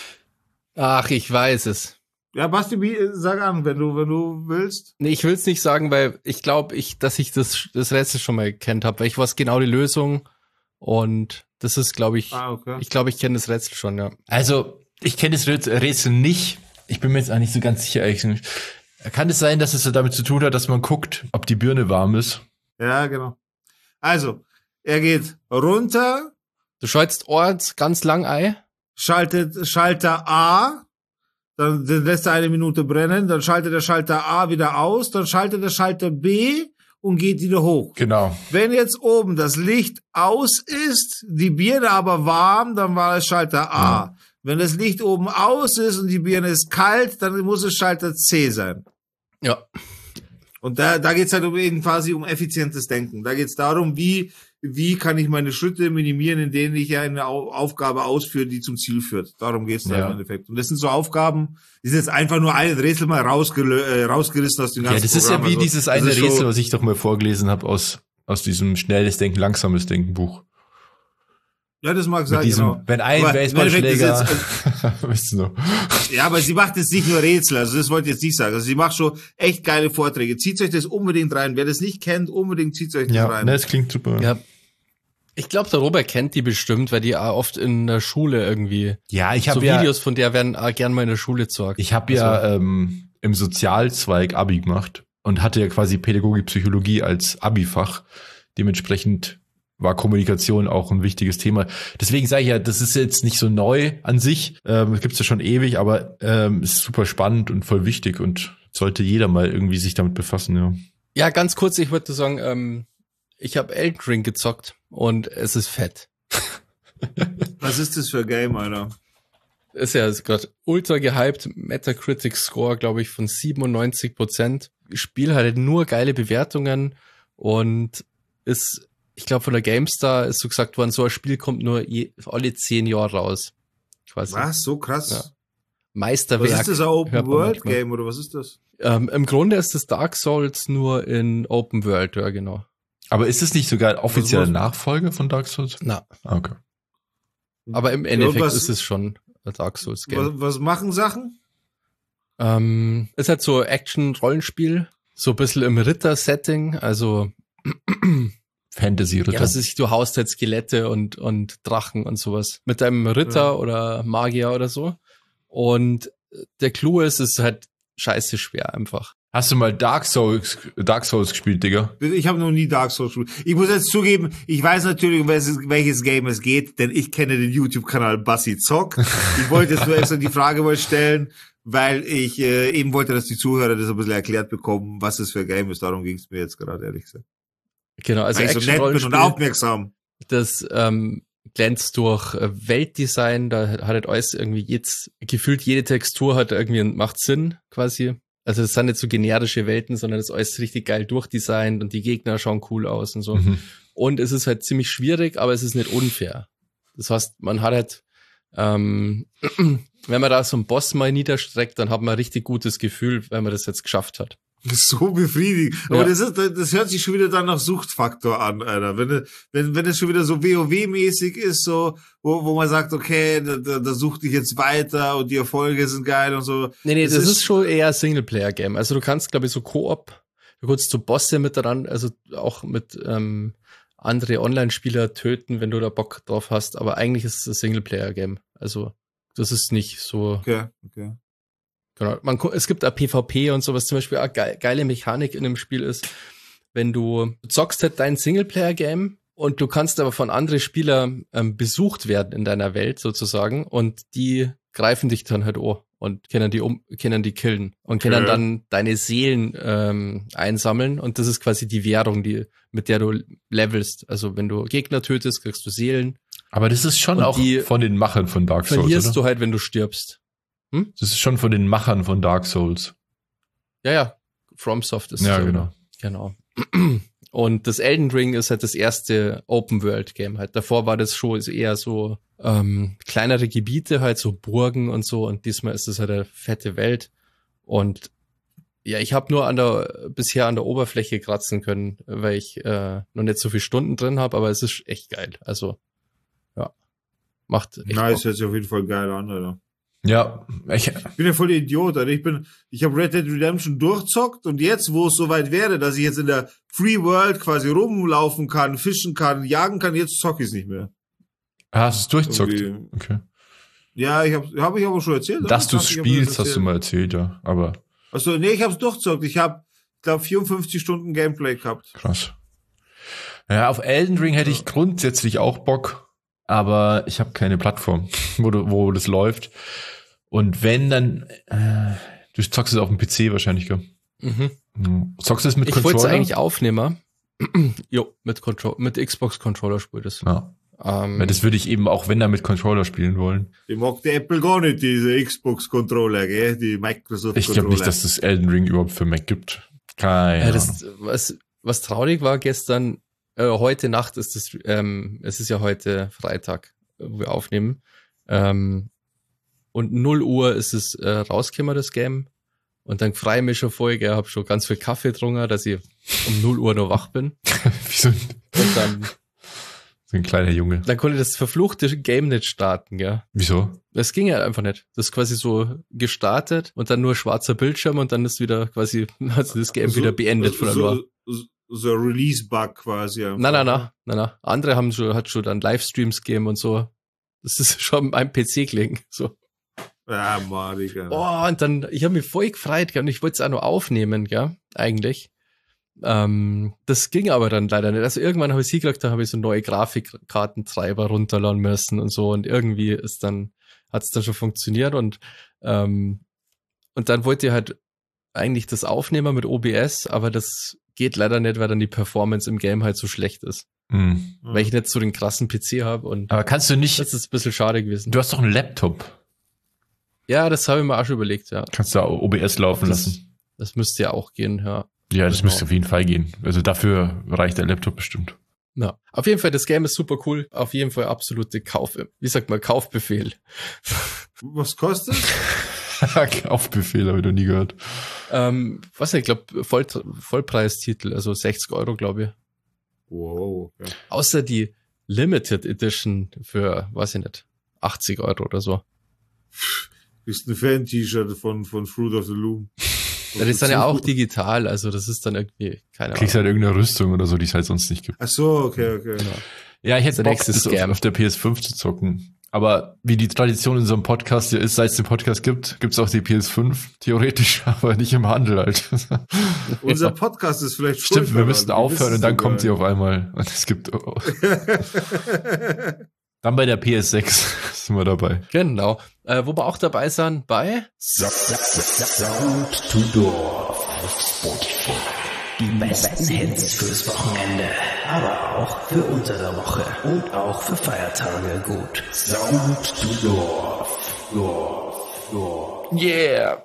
Ach, ich weiß es. Ja, Basti, wie- sag an, wenn du, wenn du willst. Nee, ich will es nicht sagen, weil ich glaube, ich, dass ich das, das Rätsel schon mal gekannt habe, weil ich weiß genau die Lösung und das ist, glaube ich, Ah, okay. ich glaube, ich kenne das Rätsel schon, ja. Also, ich kenne das Rätsel Rätsel nicht. Ich bin mir jetzt auch nicht so ganz sicher. ehrlich gesagt. Kann es sein, dass es so damit zu tun hat, dass man guckt, ob die Birne warm ist? Ja, genau. Also, er geht runter, Du schaltest Ort ganz lang ein. schaltet Schalter A, dann den lässt er eine Minute brennen, dann schaltet der Schalter A wieder aus, dann schaltet der Schalter B und geht wieder hoch. Genau. Wenn jetzt oben das Licht aus ist, die Birne aber warm, dann war es Schalter A. Ja. Wenn das Licht oben aus ist und die Birne ist kalt, dann muss es Schalter C sein. Ja. Und da, da geht's halt um eben quasi um effizientes Denken. Da geht's darum, wie, wie kann ich meine Schritte minimieren, in denen ich eine Au- Aufgabe ausführe, die zum Ziel führt. Darum geht's da Ja. im Endeffekt. Und das sind so Aufgaben, die sind jetzt einfach nur ein Rätsel mal rausgelö- äh, rausgerissen aus dem ganzen Ja, das ist ja Programm. wie Also, dieses das eine ist schon- Rätsel, was ich doch mal vorgelesen habe aus, aus diesem schnelles Denken, langsames Denken Buch. Ja, das mag Mit sein, diesem, genau. wenn ein Aber im Baseballschläger, Endeffekt weißt du noch. Ja, aber sie macht jetzt nicht nur Rätsel, also das wollte ich jetzt nicht sagen. Also sie macht schon echt geile Vorträge. Zieht euch das unbedingt rein. Wer das nicht kennt, unbedingt zieht euch das Ja, rein. ne, das klingt super. Ja. Ich glaube, der Robert kennt die bestimmt, weil die auch oft in der Schule irgendwie, Ja, ich so habe ja, Videos von der werden auch gern mal in der Schule gezeigt. ich habe ja ähm, im Sozialzweig Abi gemacht und hatte ja quasi Pädagogik, Psychologie als Abi-Fach. Dementsprechend war Kommunikation auch ein wichtiges Thema. Deswegen sage ich ja, das ist jetzt nicht so neu an sich. Ähm, das gibt's ja schon ewig, aber ähm, ist super spannend und voll wichtig und sollte jeder mal irgendwie sich damit befassen, ja. Ja, ganz kurz, ich würde sagen, ähm, ich habe Elden Ring gezockt und es ist fett. Was ist das für ein Game, Alter? Ist ja gerade ultra gehypt, Metacritic Score, glaube ich, von siebenundneunzig Prozent. Spiel hat nur geile Bewertungen und ist, ich glaube, von der GameStar ist so gesagt worden, so ein Spiel kommt nur je, alle zehn Jahre raus. Quasi. Was? So krass? Ja. Was Meisterwerk. ist das, ein hört man Open-World-Game oder was ist das? Ähm, Im Grunde ist das Dark Souls nur in Open World, ja genau. Aber ist es nicht sogar offizieller Was- Nachfolger von Dark Souls? Na, Ah, okay. aber im Ja, und Endeffekt was- ist es schon ein Dark Souls Game. Was, was machen Sachen? Ähm, ist halt so Action-Rollenspiel, so ein bisschen im Ritter-Setting, also Fantasy-Ritter. ja, was ist, du haust halt Skelette und, und Drachen und sowas mit deinem Ritter Ja. oder Magier oder so. Und der Clou ist, es ist halt scheiße schwer einfach. Hast du mal Dark Souls, Dark Souls gespielt, Digga? Ich habe noch nie Dark Souls gespielt. Ich muss jetzt zugeben, ich weiß natürlich, um welches, welches Game es geht, denn ich kenne den YouTube-Kanal Bassi Zock. Ich wollte jetzt nur extra die Frage mal stellen, weil ich äh, eben wollte, dass die Zuhörer das ein bisschen erklärt bekommen, was das für ein Game ist. Darum ging es mir jetzt gerade, ehrlich gesagt. Genau, also Weil ich so nett bin und Action-Rollenspiel, aufmerksam. das ähm, glänzt durch äh, Weltdesign, da hat halt alles irgendwie jetzt, gefühlt jede Textur hat irgendwie, macht Sinn quasi. Also es sind nicht so generische Welten, sondern das ist alles richtig geil durchdesignt und die Gegner schauen cool aus und so. Mhm. Und es ist halt ziemlich schwierig, aber es ist nicht unfair. Das heißt, man hat halt, ähm, wenn man da so einen Boss mal niederstreckt, dann hat man ein richtig gutes Gefühl, wenn man das jetzt geschafft hat. Das ist so befriedigend. Aber Ja. das ist, das hört sich schon wieder dann nach Suchtfaktor an, Alter. Wenn, wenn, wenn es schon wieder so WoW-mäßig ist, so, wo, wo man sagt, okay, da, da, da sucht ich jetzt weiter und die Erfolge sind geil und so. Nee, nee, das, Das ist, ist- schon eher ein Singleplayer-Game. Also du kannst, glaube ich, so Koop, du kannst so Bosse mit dran, also auch mit ähm, andere Online-Spieler töten, wenn du da Bock drauf hast. Aber eigentlich ist es ein Singleplayer-Game. Also das ist nicht so. Okay, okay. Genau. Man, es gibt auch PvP und sowas, zum Beispiel eine ge geile Mechanik in dem Spiel ist, wenn du, du zockst halt dein Singleplayer-Game und du kannst aber von anderen Spielern ähm, besucht werden in deiner Welt sozusagen und die greifen dich dann halt an und können die um, können die killen und können Okay. dann deine Seelen ähm, einsammeln und das ist quasi die Währung, die mit der du levelst. Also wenn du Gegner tötest, kriegst du Seelen. Aber das ist schon Und auch die von den Machern von Dark Souls, Verlierst oder? du halt, wenn du stirbst. Das ist schon von den Machern von Dark Souls. Ja, ja. FromSoft ist Ja, so. genau. Genau. Und das Elden Ring ist halt das erste Open-World-Game halt. Davor war das schon eher so ähm, kleinere Gebiete, halt so Burgen und so. Und diesmal ist es halt eine fette Welt. Und ja, ich habe nur an der bisher an der Oberfläche kratzen können, weil ich äh, noch nicht so viele Stunden drin habe, aber es ist echt geil. Also, ja. Macht echt Nice, Bock. hört sich auf jeden Fall geil an, Alter. Ja, ich, Ich bin ja voll der Idiot, Alter. Ich bin, ich habe Red Dead Redemption durchzockt und jetzt, wo es soweit wäre, dass ich jetzt in der Free World quasi rumlaufen kann, fischen kann, jagen kann, jetzt zocke ich es nicht mehr. hast du es durchzockt? Irgendwie. Okay. Ja, ich habe hab ich aber schon erzählt. Dass du oder? es Hab ich aber spielst, das hast du erzählt? mal erzählt, ja. Aber Achso, nee, ich hab's durchzockt. Ich habe, glaube vierundfünfzig Stunden Gameplay gehabt. krass. Ja, auf Elden Ring hätte ich grundsätzlich auch Bock, aber ich habe keine Plattform, wo, du, wo das läuft. Und wenn, dann äh, du zockst es auf dem P C wahrscheinlich, gell? Mhm. Mhm. Zockst du es mit Ich wollte es Controller? eigentlich aufnehmen. Jo, mit Control, mit Xbox-Controller spielt es. Ja. Ähm, Ja, das würde ich eben auch, wenn dann mit Controller spielen wollen. Ich mag die Apple gar nicht, diese Xbox-Controller, gell? Die Ich Microsoft-Controller. glaube nicht, dass es Elden Ring überhaupt für Mac gibt. Keine Ja, Ahnung. das, was, was traurig war gestern, äh, heute Nacht ist es, ähm, es ist ja heute Freitag, wo wir aufnehmen. Ähm, und null Uhr ist es äh, rausgekommen, das Game. Und dann freue ich mich schon voll, ich habe schon ganz viel Kaffee getrunken, dass ich um null Uhr noch wach bin. Wie so ein, Und dann, so ein kleiner Junge. dann konnte ich das verfluchte Game nicht starten, gell. Wieso? Das ging ja einfach nicht. Das ist quasi so gestartet und dann nur schwarzer Bildschirm und dann ist wieder quasi, hat sich das Game So- wieder beendet von der Lore. so, so, so ein Release-Bug quasi. einfach. Na, na, na, na, na. Andere haben schon, hat schon dann Livestreams gegeben und so. Das ist schon am P C klingen, so. Ja, Mann, Digga. Oh, und dann, ich habe mich voll gefreut, gell, und ich wollte es auch noch aufnehmen, gell, eigentlich. Ähm, das ging aber dann leider nicht. Also irgendwann habe ich sie gekriegt, da habe ich so neue Grafikkartentreiber runterladen müssen und so und irgendwie ist dann, hat es dann schon funktioniert und, ähm, und dann wollte ich halt eigentlich das aufnehmen mit O B S, aber das geht leider nicht, weil dann die Performance im Game halt so schlecht ist. Hm. Weil ich nicht so den krassen P C habe und Aber kannst du nicht, das ist ein bisschen schade gewesen. du hast doch einen Laptop. Ja, das habe ich mir auch schon überlegt, ja. Kannst du da O B S laufen Das, lassen? das müsste ja auch gehen, ja. Ja, das genau. müsste auf jeden Fall gehen. Also dafür reicht der Laptop bestimmt. Ja. Auf jeden Fall, das Game ist super cool. Auf jeden Fall absolute Kauf, wie sagt man, Kaufbefehl. Was kostet? Kaufbefehl habe ich noch nie gehört. ähm, was ich glaube, Voll, Vollpreistitel, also sechzig Euro, glaube ich. Wow, okay. Außer die Limited Edition für, weiß ich nicht, achtzig Euro oder so. Ist ein Fan-T-Shirt von, von Fruit of the Loom. Das ist dann ja auch digital, also das ist dann irgendwie, keine Ahnung. Kriegst halt irgendeine Rüstung oder so, die es halt sonst nicht gibt. Ach so, okay, okay. Genau. Ja, ich hätte Der Bock, nächste das auf, Scam. auf der P S fünf zu zocken. Aber wie die Tradition in so einem Podcast ja ist, seit es den Podcast gibt, gibt's auch die P S fünf, theoretisch, aber nicht im Handel halt. Unser Podcast ist vielleicht Stimmt, schuld wir müssten daran. Wir aufhören wissen und dann sogar. kommt sie auf einmal. Und es gibt, dann bei der P S sechs sind wir dabei. Genau. Äh, wo wir auch dabei sind, bei Sound to Dorf auf Spotify. Die besten Hits fürs Wochenende, aber auch für unter der Woche und auch für Feiertage gut. Sound to Dorf, Dorf, Dorf. Yeah.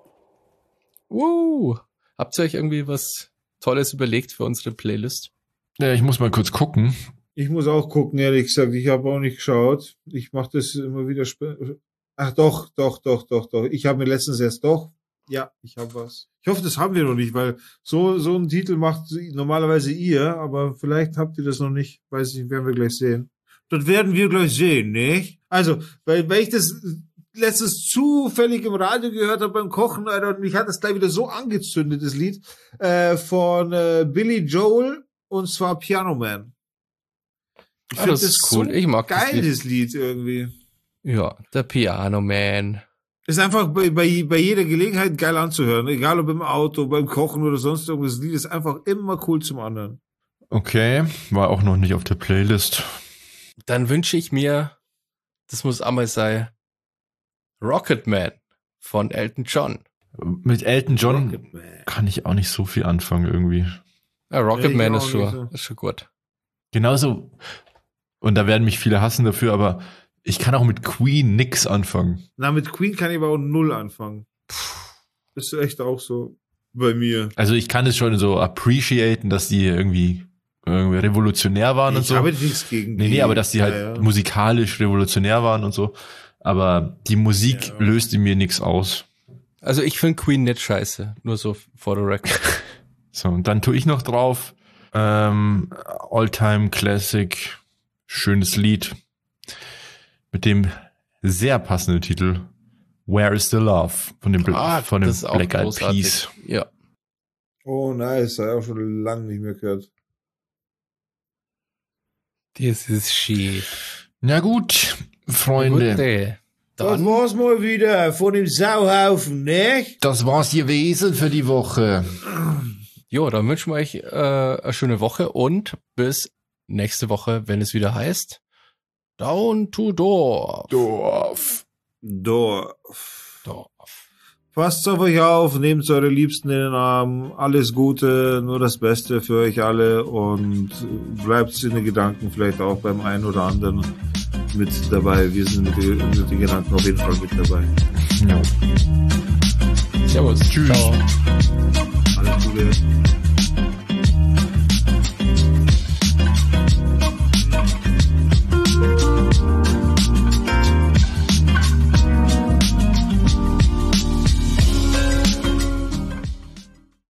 Woo. Habt ihr euch irgendwie was Tolles überlegt für unsere Playlist? Ja, ich muss mal kurz gucken. Ich muss auch gucken, ehrlich gesagt. Ich habe auch nicht geschaut. Ich mache das immer wieder. Sp- Ach doch, doch, doch, doch, doch. Ich habe mir letztens erst doch. Ja, ich habe was. Ich hoffe, das haben wir noch nicht, weil so so einen Titel macht normalerweise ihr, aber vielleicht habt ihr das noch nicht. Weiß ich nicht, werden wir gleich sehen. Das werden wir gleich sehen, nicht? Also, weil, weil ich das letztens zufällig im Radio gehört habe beim Kochen, Alter, und mich hat das gleich wieder so angezündet, das Lied, äh, von äh, Billy Joel, und zwar Piano Man. Ich Ah, finde das ist cool. so Ich mag das geil, Lied. das Lied irgendwie. Ja, der Piano Man. Ist einfach bei, bei, bei jeder Gelegenheit geil anzuhören. Egal ob im Auto, beim Kochen oder sonst irgendwas. Das Lied ist einfach immer cool zum anderen. Okay, war auch noch nicht auf der Playlist. Dann wünsche ich mir, das muss einmal sein, Rocket Man von Elton John. Mit Elton John Rocket Man. kann ich auch nicht so viel anfangen irgendwie. Ja, Rocket Ja, Man ich ist auch schon, nicht so. ist schon gut. Genauso, und da werden mich viele hassen dafür, aber ich kann auch mit Queen nix anfangen. Na, mit Queen kann ich aber auch null anfangen. Ist echt auch so bei mir. Also ich kann es schon so appreciaten, dass die irgendwie, irgendwie revolutionär waren und Ich so. habe nichts gegen Nee, nee, aber dass die halt Ja, ja. musikalisch revolutionär waren und so. Aber die Musik Ja. löste mir nichts aus. Also ich finde Queen nicht scheiße, nur so for the record. So, und dann tue ich noch drauf. Ähm, All-Time Classic, schönes Lied. Mit dem sehr passenden Titel Where is the Love von dem, Bla- Ah, von dem das ist auch Black Eyed großartig. Peas. Ja. Oh, nice. Habe ich auch schon lange nicht mehr gehört. Das ist shit. Na gut, Freunde. Gute. Das Dann, war's mal wieder von dem Sauhaufen, nicht? Das war's gewesen für die Woche. jo, dann wünschen wir euch äh, eine schöne Woche und bis nächste Woche, wenn es wieder heißt Down to Dorf. Dorf. Dorf. Dorf. Passt auf euch auf, nehmt eure Liebsten in den Arm, alles Gute, nur das Beste für euch alle und bleibt in den Gedanken vielleicht auch beim einen oder anderen mit dabei. Wir sind mit den, mit den Gedanken auf jeden Fall mit dabei. Ja. Servus. Tschüss. Ciao. Alles Gute.